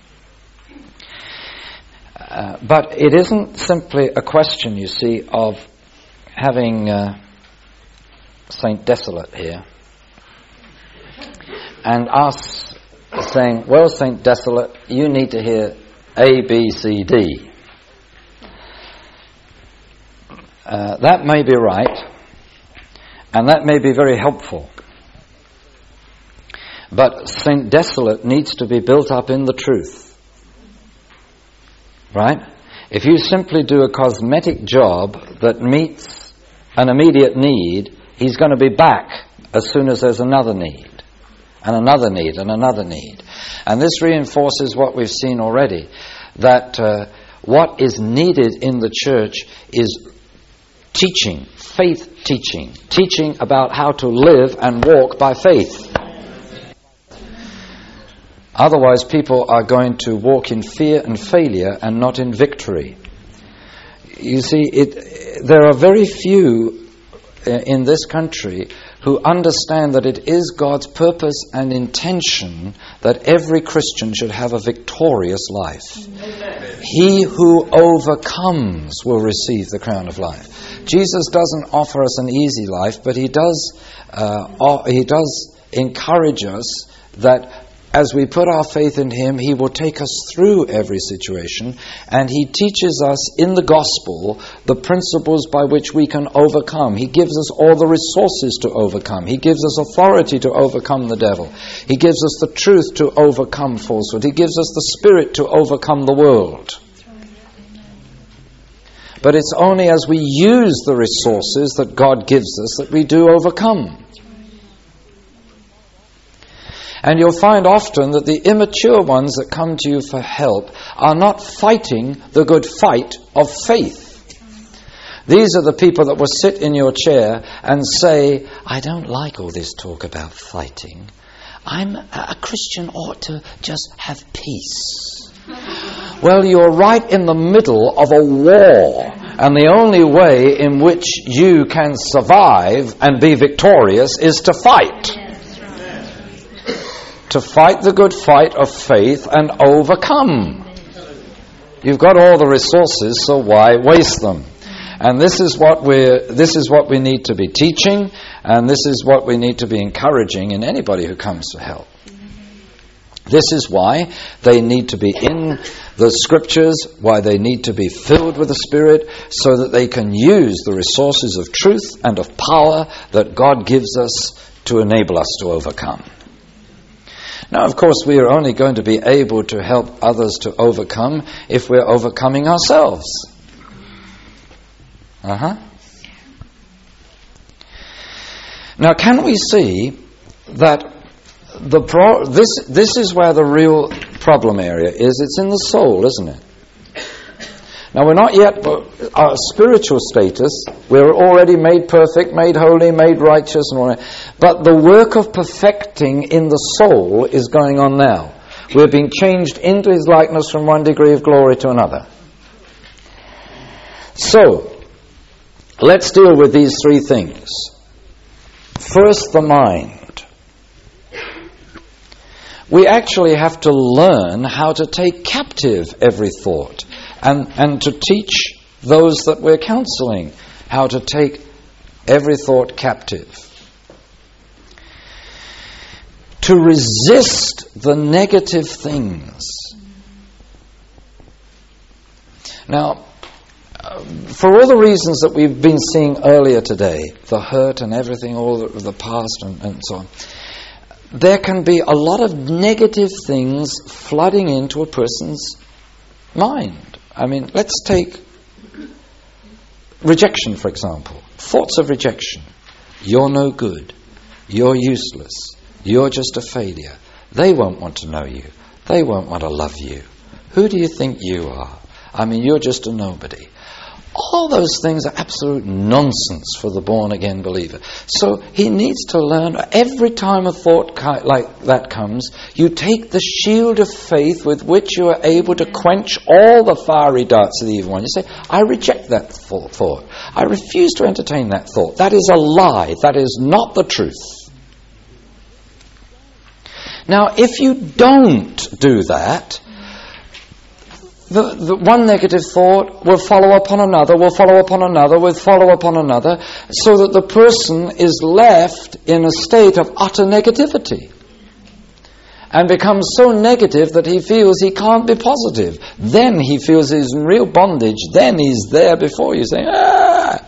But it isn't simply a question, you see, of having Saint Desolate here and us saying, well, Saint Desolate, you need to hear A, B, C, D. That may be right, and that may be very helpful. But Saint Desolate needs to be built up in the truth. Right? If you simply do a cosmetic job that meets an immediate need, he's going to be back as soon as there's another need, and another need, and another need. And this reinforces what we've seen already, that what is needed in the church is teaching, faith teaching about how to live and walk by faith. Otherwise, people are going to walk in fear and failure and not in victory. You see, there are very few in this country who understand that it is God's purpose and intention that every Christian should have a victorious life. Amen. He who overcomes will receive the crown of life. Jesus doesn't offer us an easy life, but he does encourage us that as we put our faith in him, he will take us through every situation, and he teaches us in the gospel the principles by which we can overcome. He gives us all the resources to overcome. He gives us authority to overcome the devil. He gives us the truth to overcome falsehood. He gives us the Spirit to overcome the world. But it's only as we use the resources that God gives us that we do overcome. And you'll find often that the immature ones that come to you for help are not fighting the good fight of faith. These are the people that will sit in your chair and say, I don't like all this talk about fighting. A Christian ought to just have peace. Well, you're right in the middle of a war, and the only way in which you can survive and be victorious is to fight. To fight the good fight of faith and overcome. You've got all the resources, so why waste them? And this is what we need to be teaching, and this is what we need to be encouraging in anybody who comes to help. This is why they need to be in the Scriptures, why they need to be filled with the Spirit, so that they can use the resources of truth and of power that God gives us to enable us to overcome. Now, of course, we are only going to be able to help others to overcome if we're overcoming ourselves. Now, can we see that this is where the real problem area is? It's in the soul, isn't it? Now, we're not yet, our spiritual status, we're already made perfect, made holy, made righteous, and all that. But the work of perfecting in the soul is going on now. We're being changed into his likeness from one degree of glory to another. So, let's deal with these three things. First, the mind. We actually have to learn how to take captive every thought. And to teach those that we're counseling how to take every thought captive. To resist the negative things. Now, for all the reasons that we've been seeing earlier today, the hurt and everything, all the past and so on, there can be a lot of negative things flooding into a person's mind. I mean, let's take rejection, for example. Thoughts of rejection. You're no good. You're useless. You're just a failure. They won't want to know you. They won't want to love you. Who do you think you are? I mean, you're just a nobody. All those things are absolute nonsense for the born-again believer. So he needs to learn, every time a thought like that comes, you take the shield of faith with which you are able to quench all the fiery darts of the evil one. You say, I reject that thought. I refuse to entertain that thought. That is a lie. That is not the truth. Now, if you don't do that, the one negative thought will follow upon another, will follow upon another, will follow upon another, so that the person is left in a state of utter negativity and becomes so negative that he feels he can't be positive. Then he feels he's in real bondage. Then he's there before you saying, ah!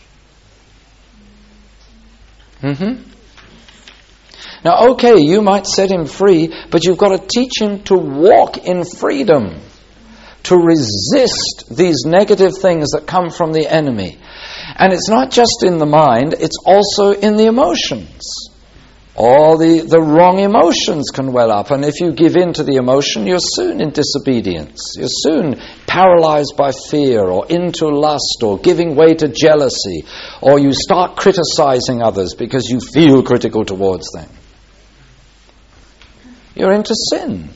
Now, okay, you might set him free, but you've got to teach him to walk in freedom, to resist these negative things that come from the enemy. And it's not just in the mind, it's also in the emotions. All the wrong emotions can well up, and if you give in to the emotion, you're soon in disobedience. You're soon paralyzed by fear, or into lust, or giving way to jealousy, or you start criticizing others because you feel critical towards them. You're into sin.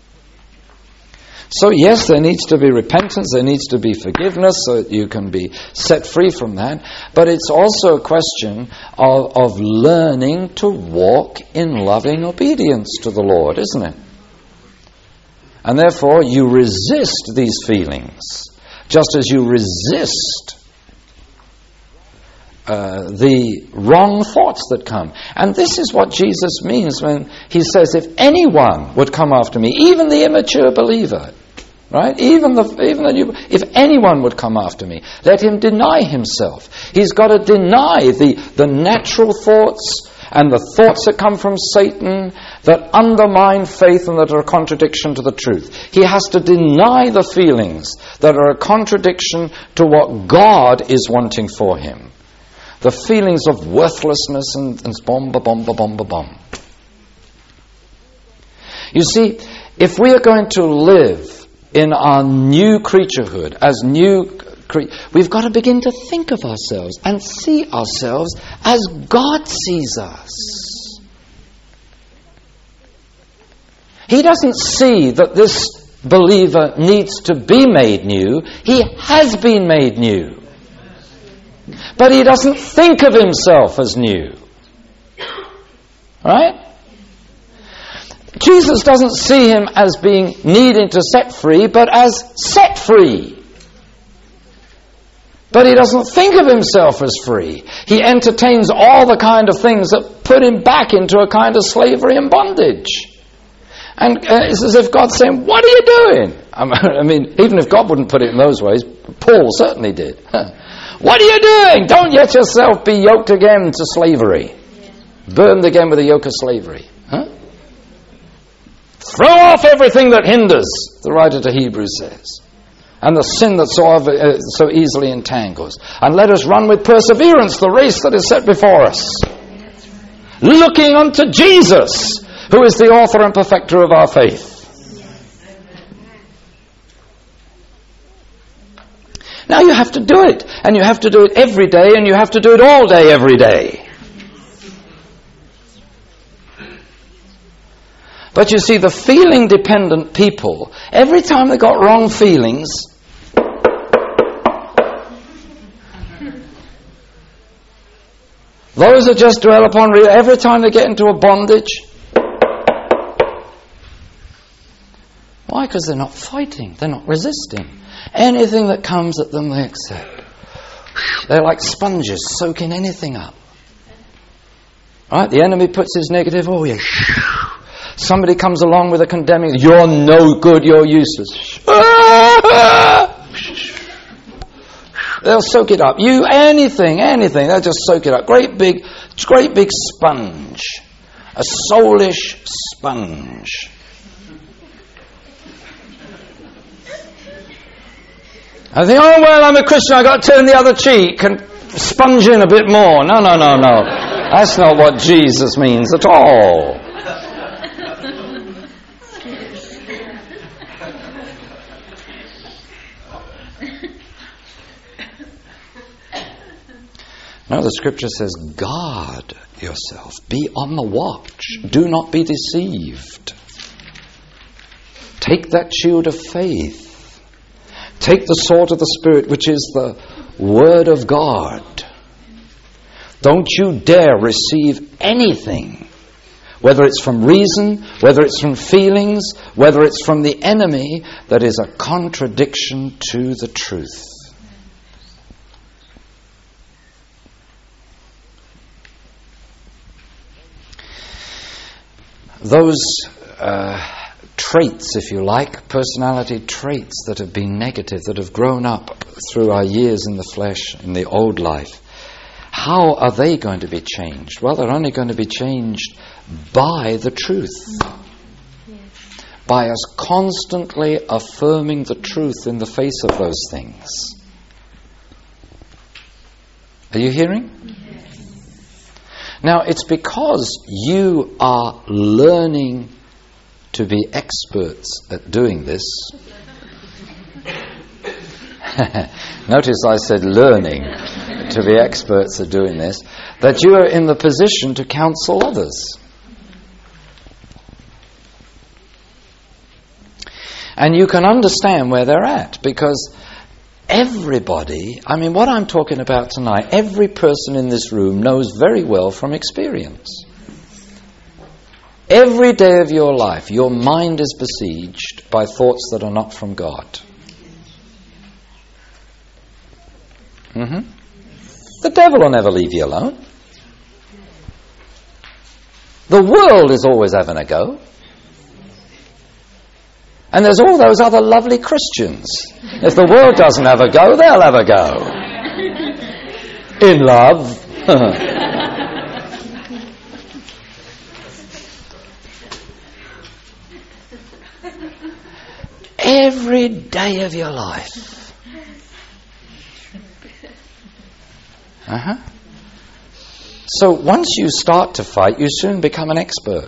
So yes, there needs to be repentance, there needs to be forgiveness so that you can be set free from that. But it's also a question of learning to walk in loving obedience to the Lord, isn't it? And therefore, you resist these feelings, just as you resist the wrong thoughts that come. And this is what Jesus means when he says, if anyone would come after me, even the immature believer, right? Even the new, if anyone would come after me, let him deny himself. He's got to deny the natural thoughts and the thoughts that come from Satan that undermine faith and that are a contradiction to the truth. He has to deny the feelings that are a contradiction to what God is wanting for him. The feelings of worthlessness and bomb. You see, if we are going to live in our new creaturehood, we've got to begin to think of ourselves and see ourselves as God sees us. He doesn't see that this believer needs to be made new. He has been made new. But he doesn't think of himself as new. Right? Jesus doesn't see him as being needing to set free, but as set free. But he doesn't think of himself as free. He entertains all the kind of things that put him back into a kind of slavery and bondage. And it's as if God's saying, what are you doing? I mean, even if God wouldn't put it in those ways, Paul certainly did. What are you doing? Don't let yourself be yoked again to slavery. Burned again with a yoke of slavery. Throw off everything that hinders, the writer to Hebrews says, and the sin that so easily entangles. And let us run with perseverance the race that is set before us, looking unto Jesus, who is the author and perfecter of our faith. Now you have to do it, and you have to do it every day, and you have to do it all day, every day. But you see, the feeling-dependent people, every time they got wrong feelings, those that just dwell upon every time they get into a bondage. Why? Because they're not fighting, they're not resisting. Anything that comes at them, they accept. They're like sponges, soaking anything up. Right? The enemy puts his negative, oh yeah. Somebody comes along with a condemning, you're no good, you're useless. They'll soak it up. Anything, they'll just soak it up. Great big sponge. A soulish sponge. I think, oh well, I'm a Christian, I've got to turn the other cheek and sponge in a bit more. No. That's not what Jesus means at all. No, the scripture says, guard yourself. Be on the watch. Do not be deceived. Take that shield of faith. Take the sword of the Spirit, which is the Word of God. Don't you dare receive anything, whether it's from reason, whether it's from feelings, whether it's from the enemy, that is a contradiction to the truth. Those traits, if you like, personality traits that have been negative, that have grown up through our years in the flesh, in the old life, how are they going to be changed? Well, they're only going to be changed by the truth. By us constantly affirming the truth in the face of those things. Are you hearing? Now, it's because you are learning to be experts at doing this. Notice I said learning to be experts at doing this, that you are in the position to counsel others. And you can understand where they're at, because everybody, I mean, what I'm talking about tonight, every person in this room knows very well from experience. Every day of your life, your mind is besieged by thoughts that are not from God. The devil will never leave you alone. The world is always having a go. And there's all those other lovely Christians. If the world doesn't have a go, they'll have a go. In love. Every day of your life. So once you start to fight, you soon become an expert.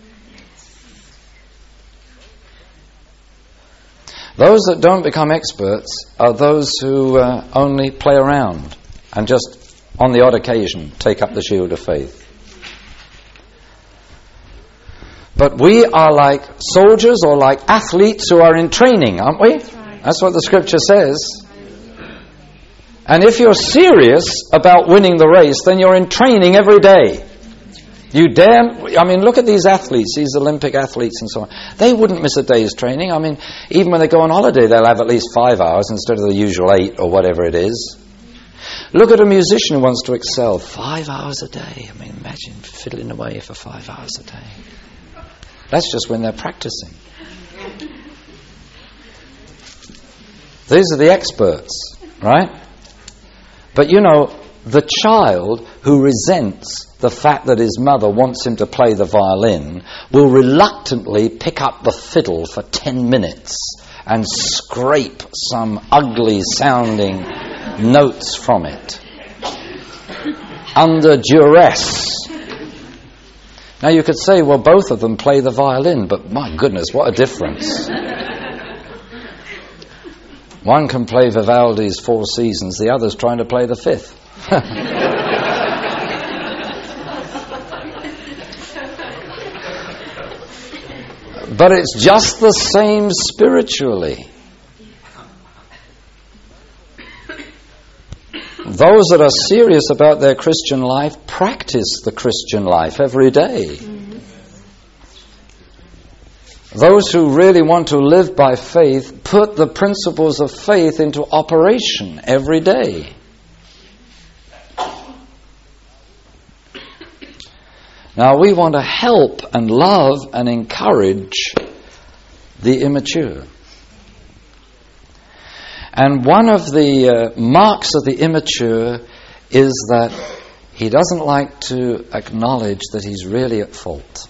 Those that don't become experts are those who only play around and just, on the odd occasion, take up the shield of faith. But we are like soldiers or like athletes who are in training, aren't we? That's what the scripture says. And if you're serious about winning the race, then you're in training every day. Look at these athletes, these Olympic athletes and so on. They wouldn't miss a day's training. Even when they go on holiday, they'll have at least 5 hours instead of the usual 8 or whatever it is. Look at a musician who wants to excel. 5 hours a day. Imagine fiddling away for 5 hours a day. That's just when they're practicing. These are the experts, right? But the child who resents the fact that his mother wants him to play the violin will reluctantly pick up the fiddle for 10 minutes and scrape some ugly sounding notes from it under duress. Now you could say, well, both of them play the violin, but my goodness, what a difference. One can play Vivaldi's Four Seasons, the other's trying to play the fifth. But it's just the same spiritually. Those that are serious about their Christian life practice the Christian life every day. Those who really want to live by faith put the principles of faith into operation every day. Now we want to help and love and encourage the immature. And one of the marks of the immature is that he doesn't like to acknowledge that he's really at fault.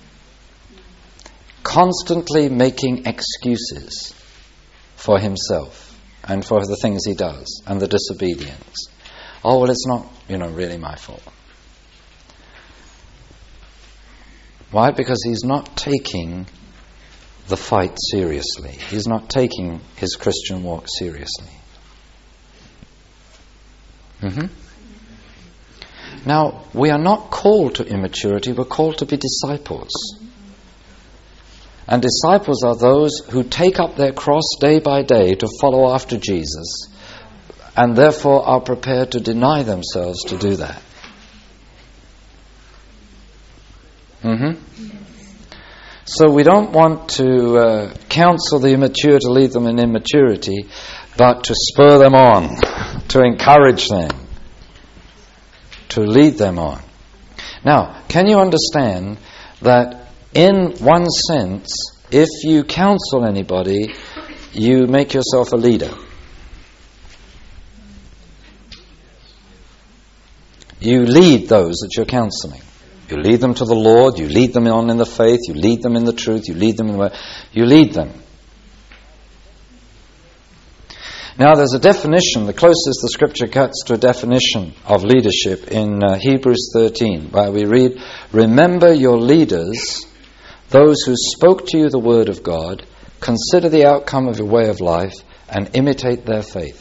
Constantly making excuses for himself and for the things he does and the disobedience. Oh, well, it's not, really my fault. Why? Because he's not taking the fight seriously. He's not taking his Christian walk seriously. Now, we are not called to immaturity, we're called to be disciples. And disciples are those who take up their cross day by day to follow after Jesus, and therefore are prepared to deny themselves to do that. So we don't want to counsel the immature to lead them in immaturity, but to spur them on, to encourage them, to lead them on. Now, can you understand that in one sense, if you counsel anybody, you make yourself a leader? You lead those that you're counseling. You lead them to the Lord, you lead them on in the faith, you lead them in the truth, you lead them in the way. You lead them. Now there's a definition, the closest the scripture gets to a definition of leadership in Hebrews 13, where we read, "Remember your leaders, those who spoke to you the word of God, consider the outcome of your way of life, and imitate their faith."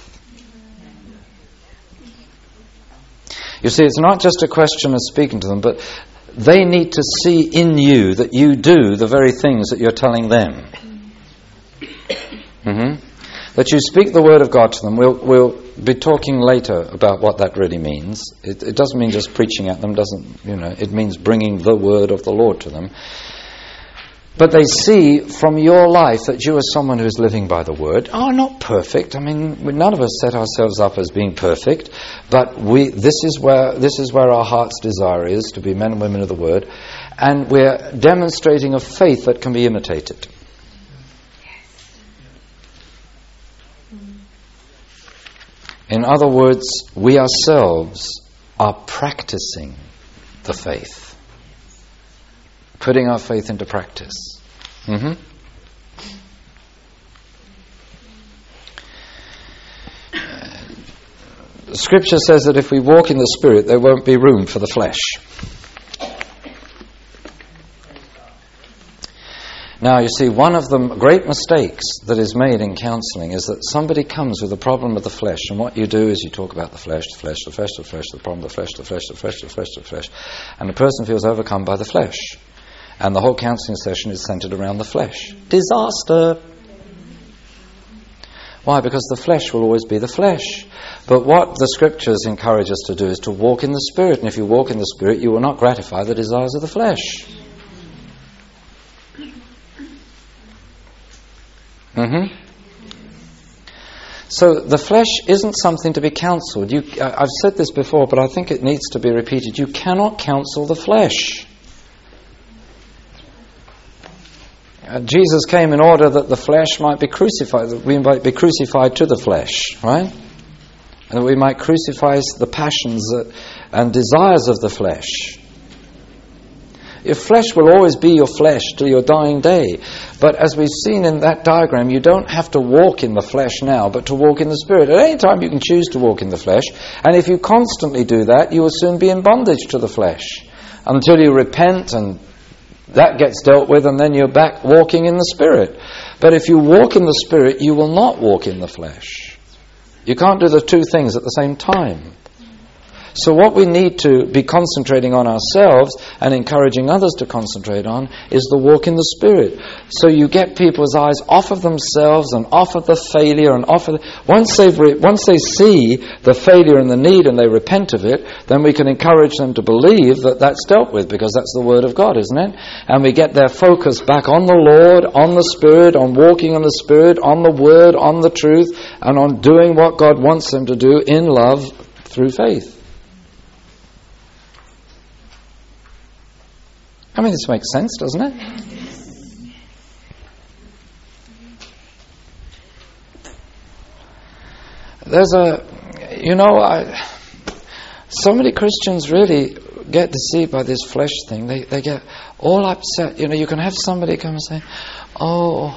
You see, it's not just a question of speaking to them, but they need to see in you that you do the very things that you're telling them. that you speak the word of God to them. We'll be talking later about what that really means. It doesn't mean just preaching at them. It means bringing the word of the Lord to them. But they see from your life that you are someone who's living by the word. Oh, not perfect. I mean, none of us set ourselves up as being perfect, but this is where our heart's desire is, to be men and women of the word, and we're demonstrating a faith that can be imitated. In other words, we ourselves are practicing the faith. Putting our faith into practice. The Scripture says that if we walk in the Spirit, there won't be room for the flesh. Now, you see, one of the great mistakes that is made in counselling is that somebody comes with a problem with the flesh, and what you do is you talk about the flesh, the flesh, the flesh, the flesh, the problem, the flesh, the flesh, the flesh, the flesh, the flesh, and the person feels overcome by the flesh. And the whole counselling session is centred around the flesh. Disaster! Why? Because the flesh will always be the flesh. But what the Scriptures encourage us to do is to walk in the Spirit. And if you walk in the Spirit, you will not gratify the desires of the flesh. So the flesh isn't something to be counselled. I've said this before, but I think it needs to be repeated. You cannot counsel the flesh. Jesus came in order that the flesh might be crucified, that we might be crucified to the flesh, right? And that we might crucify the passions and desires of the flesh. Your flesh will always be your flesh till your dying day. But as we've seen in that diagram, you don't have to walk in the flesh now, but to walk in the Spirit. At any time you can choose to walk in the flesh. And if you constantly do that, you will soon be in bondage to the flesh. Until you repent and that gets dealt with, and then you're back walking in the Spirit. But if you walk in the Spirit, you will not walk in the flesh. You can't do the two things at the same time. So what we need to be concentrating on ourselves and encouraging others to concentrate on is the walk in the Spirit. So you get people's eyes off of themselves and off of the failure and off of once they see the failure and the need and they repent of it, then we can encourage them to believe that that's dealt with, because that's the Word of God, isn't it? And we get their focus back on the Lord, on the Spirit, on walking in the Spirit, on the Word, on the truth, and on doing what God wants them to do in love through faith. I mean, this makes sense, doesn't it? So many Christians really get deceived by this flesh thing. They get all upset. You can have somebody come and say, oh,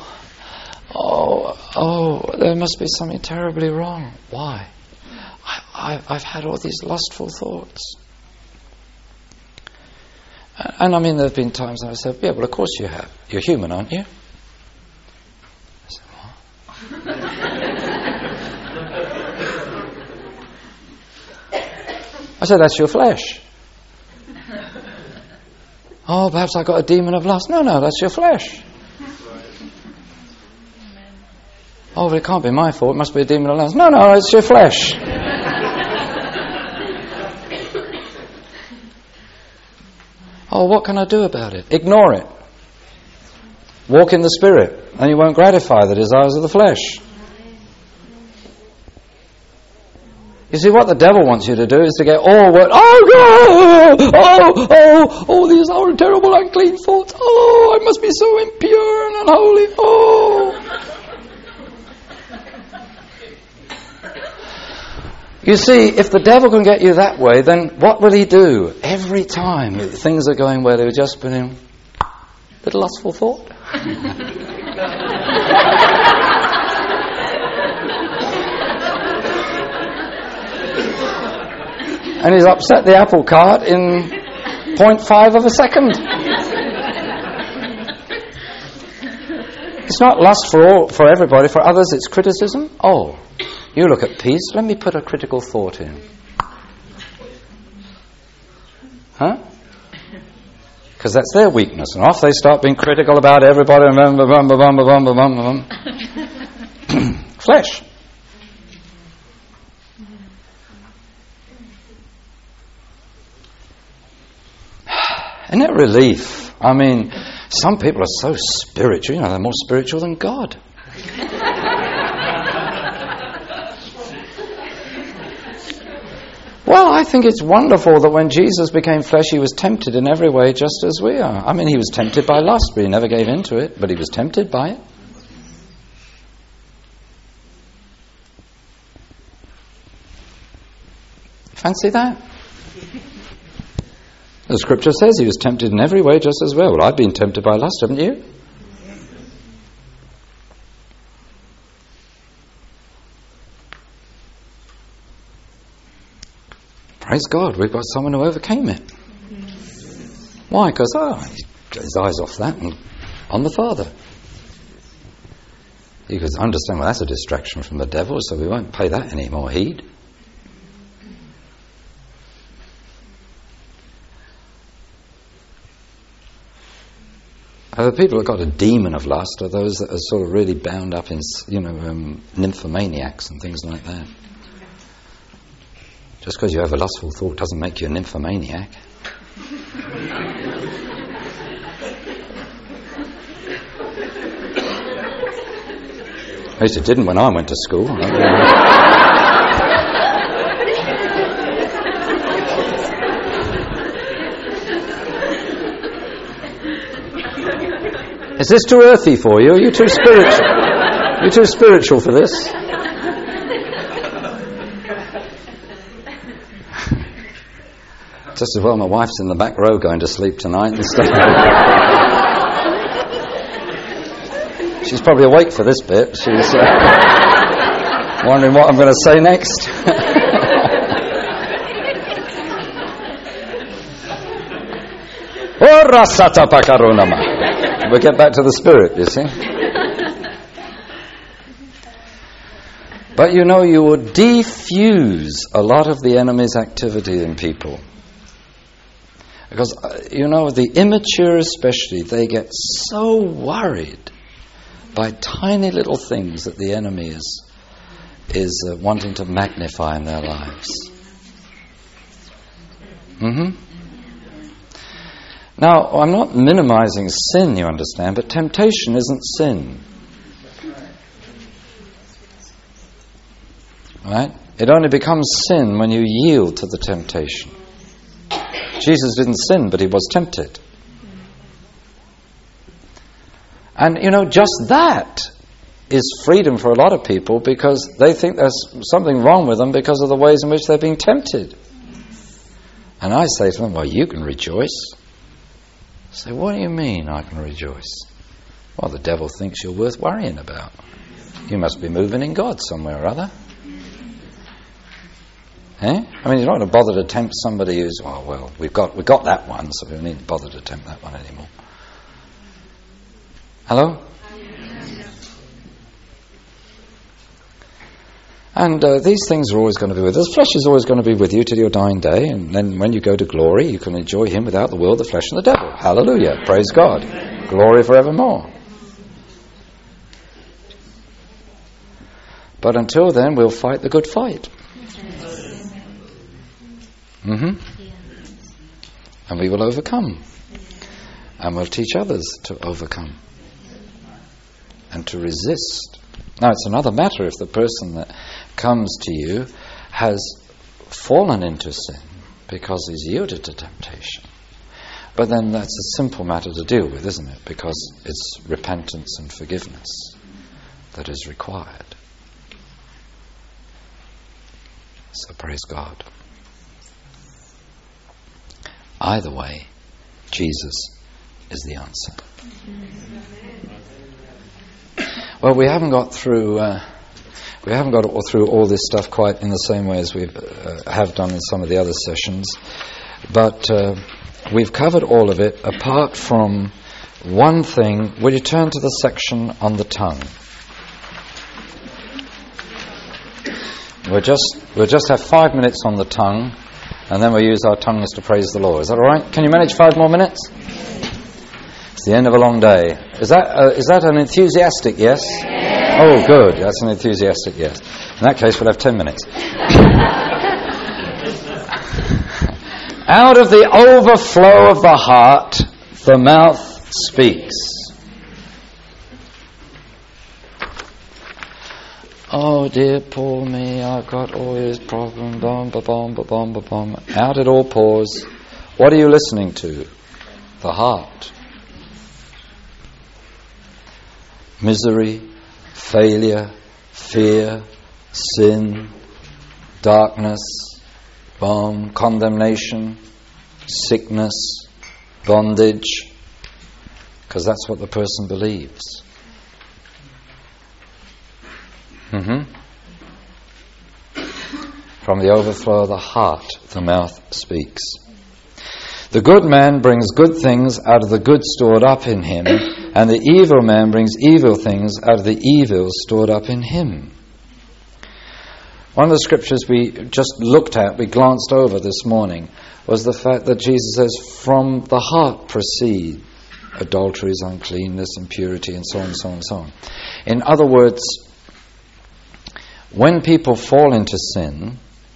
there must be something terribly wrong. Why? I've had all these lustful thoughts. And I mean, there have been times I said, yeah, well, of course you have. You're human, aren't you? I said, what? I said, that's your flesh. Oh, perhaps I got a demon of lust. No, that's your flesh. Oh, but it can't be my fault. It must be a demon of lust. No, it's your flesh. Oh, what can I do about it? Ignore it. Walk in the Spirit, and you won't gratify the desires of the flesh. You see, what the devil wants you to do is to get all what, these are terrible unclean thoughts. Oh, I must be so impure and unholy. Oh. You see, if the devil can get you that way, then what will he do? Every time things are going well, he'll just put in little lustful thought. And he's upset the apple cart in 0.5 of a second. It's not lust for everybody. For others, it's criticism. Oh, you look at peace. Let me put a critical thought in. Huh? Because that's their weakness. And off they start being critical about everybody. Flesh. Isn't it relief? I mean, some people are so spiritual, they're more spiritual than God. Well, I think it's wonderful that when Jesus became flesh, he was tempted in every way just as we are. I mean, he was tempted by lust, but he never gave in to it, but he was tempted by it. Fancy that? The scripture says he was tempted in every way just as well. Well, I've been tempted by lust, haven't you? Praise God, we've got someone who overcame it. Why? Because, he got his eyes off that and on the Father. You could understand, well, that's a distraction from the devil, so we won't pay that any more heed. The people who've got a demon of lust are those that are sort of really bound up in, nymphomaniacs and things like that. Just because you have a lustful thought doesn't make you a nymphomaniac. At least it didn't when I went to school. Is this too earthy for you? Are you too spiritual? You're too spiritual for this? Just as well my wife's in the back row going to sleep tonight and stuff. She's probably awake for this bit. She's wondering what I'm going to say next. We'll get back to the spirit, you see. But you will defuse a lot of the enemy's activity in people. Because, the immature especially, they get so worried by tiny little things that the enemy is wanting to magnify in their lives. Now, I'm not minimizing sin, you understand, but temptation isn't sin. Right? It only becomes sin when you yield to the temptation. Jesus didn't sin, but he was tempted. And, just that is freedom for a lot of people because they think there's something wrong with them because of the ways in which they're being tempted. And I say to them, well, you can rejoice. I say, what do you mean I can rejoice? Well, the devil thinks you're worth worrying about. You must be moving in God somewhere or other. I mean, you're not going to bother to tempt somebody who's, we've got that one, so we don't need to bother to tempt that one anymore. Hello? And these things are always going to be with us. Flesh is always going to be with you till your dying day, and then when you go to glory, you can enjoy him without the world, the flesh, and the devil. Hallelujah. Praise God. Glory forevermore. But until then, we'll fight the good fight. And we will overcome. And we'll teach others to overcome. And to resist. Now, it's another matter if the person that comes to you has fallen into sin because he's yielded to temptation. But then that's a simple matter to deal with, isn't it? Because it's repentance and forgiveness that is required. So praise God. Either way, Jesus is the answer. Well, we haven't got through all this stuff quite in the same way as we have done in some of the other sessions, but we've covered all of it apart from one thing. Will you turn to the section on the tongue? We'll just have 5 minutes on the tongue, and then we'll use our tongues to praise the Lord. Is that all right? Can you manage 5 more minutes? It's the end of a long day. Is that an enthusiastic yes? Oh, good. That's an enthusiastic yes. In that case, we'll have 10 minutes. Out of the overflow of the heart, the mouth speaks. Oh dear, poor me, I've got all these problems, Out it all pours. What are you listening to? The heart. Misery, failure, fear, sin, darkness, condemnation, sickness, bondage, because that's what the person believes. From the overflow of the heart, the mouth speaks. The good man brings good things out of the good stored up in him, and the evil man brings evil things out of the evil stored up in him. One of the scriptures we just looked at, we glanced over this morning, was the fact that Jesus says, from the heart proceed adulteries, uncleanness, impurity, and so on, so on, and so on. In other words, when people fall into sin,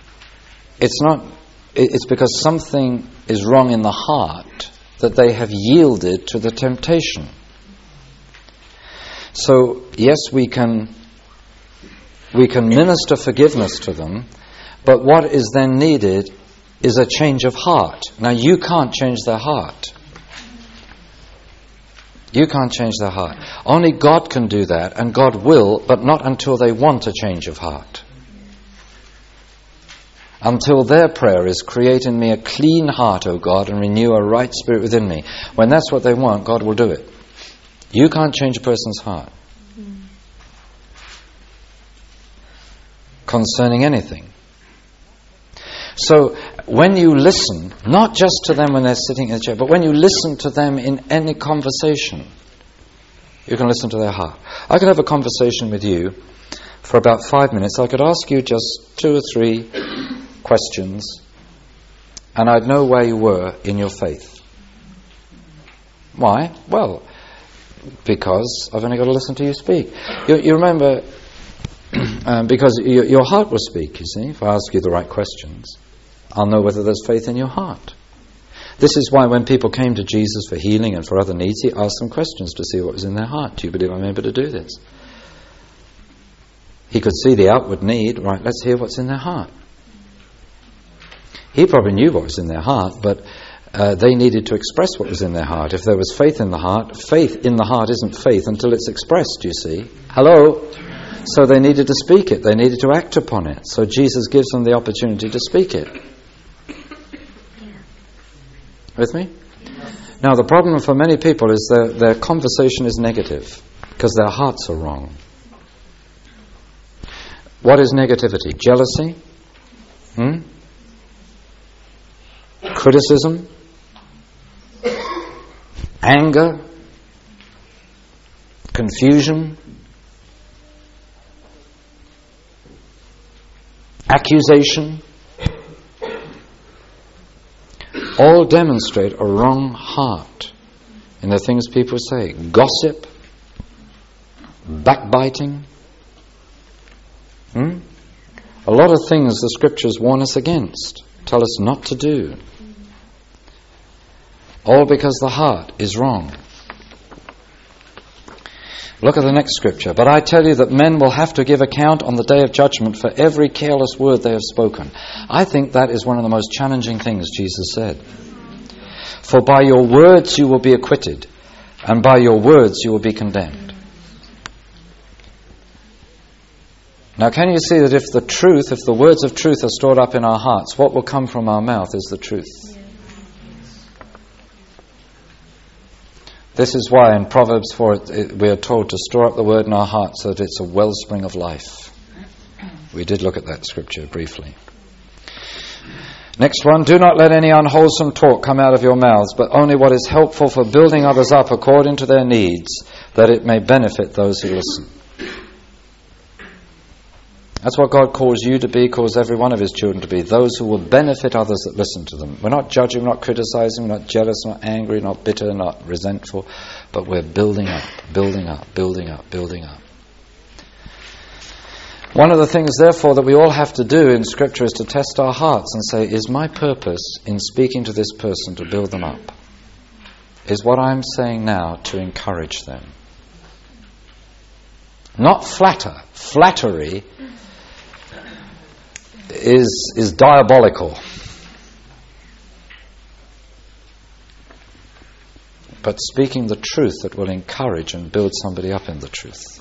it's because something is wrong in the heart that they have yielded to the temptation. So, yes, we can minister forgiveness to them, but what is then needed is a change of heart. Now, you can't change their heart. You can't change their heart. Only God can do that, and God will, but not until they want a change of heart. Until their prayer is, create in me a clean heart, O God, and renew a right spirit within me. When that's what they want, God will do it. You can't change a person's heart. Concerning anything. So, when you listen, not just to them when they're sitting in the chair, but when you listen to them in any conversation, you can listen to their heart. I could have a conversation with you for about 5 minutes. I could ask you just 2 or 3 questions, and I'd know where you were in your faith. Why? Well, because I've only got to listen to you speak. You remember, because your heart will speak, you see. If I ask you the right questions, I'll know whether there's faith in your heart. This is why when people came to Jesus for healing and for other needs, he asked them questions to see what was in their heart. Do you believe I'm able to do this? He could see the outward need. Right, let's hear what's in their heart. He probably knew what was in their heart, but they needed to express what was in their heart. If there was faith in the heart isn't faith until it's expressed, you see. Hello? So they needed to speak it. They needed to act upon it. So Jesus gives them the opportunity to speak it. With me? Now the problem for many people is their conversation is negative because their hearts are wrong. What is negativity? Jealousy? Criticism? Anger? Confusion? Accusation? All demonstrate a wrong heart in the things people say. Gossip, backbiting. A lot of things the scriptures warn us against, tell us not to do. All because the heart is wrong. Look at the next scripture. But I tell you that men will have to give account on the day of judgment for every careless word they have spoken. I think that is one of the most challenging things Jesus said. For by your words you will be acquitted, and by your words you will be condemned. Now can you see that if the words of truth are stored up in our hearts, what will come from our mouth is the truth. This is why in Proverbs 4 we are told to store up the word in our hearts so that it's a wellspring of life. We did look at that scripture briefly. Next one, do not let any unwholesome talk come out of your mouths, but only what is helpful for building others up according to their needs, that it may benefit those who listen. That's what God calls you to be, calls every one of his children to be, those who will benefit others that listen to them. We're not judging, we're not criticizing, we're not jealous, not angry, not bitter, not resentful, but we're building up, building up, building up, building up. One of the things, therefore, that we all have to do in Scripture is to test our hearts and say, is my purpose in speaking to this person to build them up? Is what I'm saying now to encourage them? Not flatter. Flattery is diabolical. But speaking the truth that will encourage and build somebody up in the truth.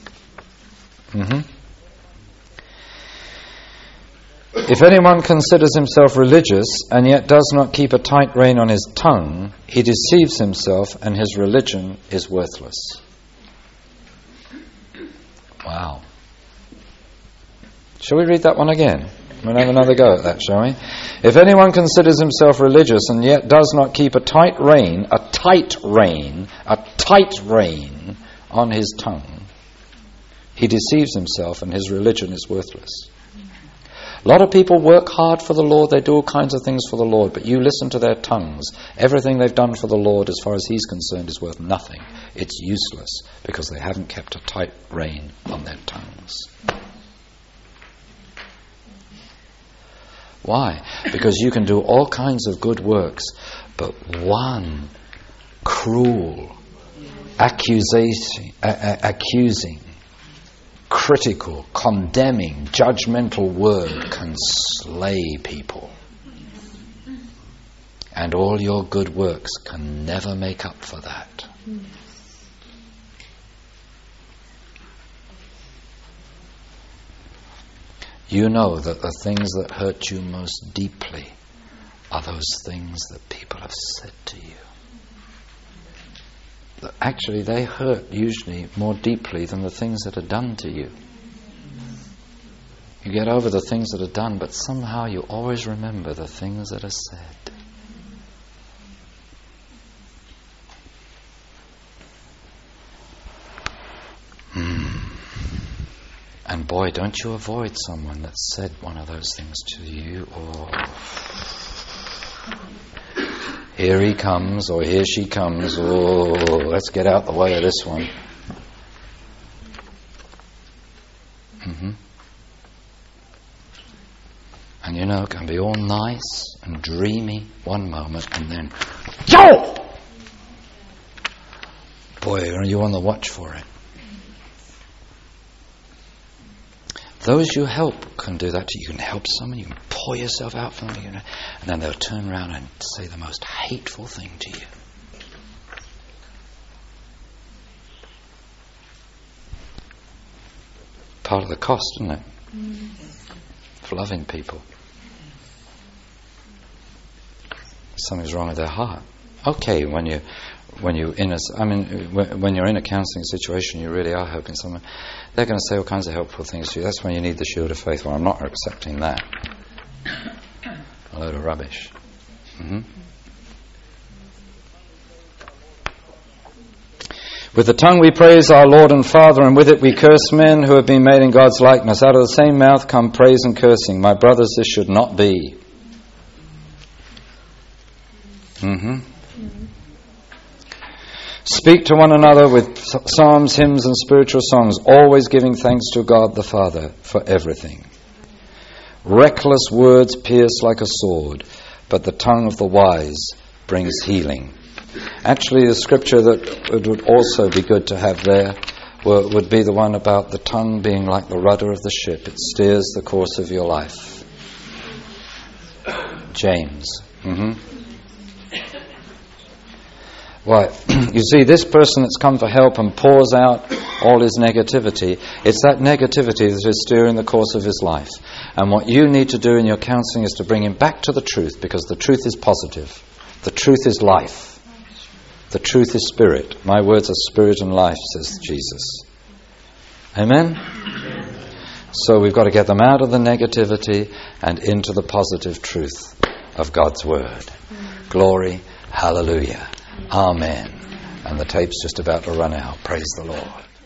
If anyone considers himself religious and yet does not keep a tight rein on his tongue, he deceives himself and his religion is worthless. Wow. Shall we read that one again? We'll have another go at that, shall we? If anyone considers himself religious and yet does not keep a tight rein on his tongue, he deceives himself and his religion is worthless. A lot of people work hard for the Lord, they do all kinds of things for the Lord, but you listen to their tongues. Everything they've done for the Lord, as far as He's concerned, is worth nothing. It's useless, because they haven't kept a tight rein on their tongues. Why? Because you can do all kinds of good works, but one cruel, accusing, critical, condemning, judgmental word can slay people. And all your good works can never make up for that. You know that the things that hurt you most deeply are those things that people have said to you. That actually, they hurt usually more deeply than the things that are done to you. You get over the things that are done, but somehow you always remember the things that are said. And boy, don't you avoid someone that said one of those things to you, or here he comes, or here she comes, or let's get out the way of this one. And you know, it can be all nice and dreamy one moment, and then, boy, are you on the watch for it. Those you help can do that too. You can help someone, you can pour yourself out for them, and then they'll turn around and say the most hateful thing to you. Part of the cost, isn't it? For loving people. Something's wrong with their heart. Okay, when you're in a counselling situation, you really are helping someone. They're going to say all kinds of helpful things to you. That's when you need the shield of faith. Well, I'm not accepting that. A load of rubbish. With the tongue we praise our Lord and Father, and with it we curse men who have been made in God's likeness. Out of the same mouth come praise and cursing. My brothers, this should not be. Speak to one another with psalms, hymns, and spiritual songs, always giving thanks to God the Father for everything. Reckless words pierce like a sword, but the tongue of the wise brings healing. Actually, the scripture that would also be good to have there would be the one about the tongue being like the rudder of the ship. It steers the course of your life. James. Why, you see, this person that's come for help and pours out all his negativity, it's that negativity that is steering the course of his life. And what you need to do in your counselling is to bring him back to the truth, because the truth is positive. The truth is life. The truth is spirit. My words are spirit and life, says Jesus. Amen? So we've got to get them out of the negativity and into the positive truth of God's word. Glory, hallelujah. Amen. And the tape's just about to run out. Praise the Lord.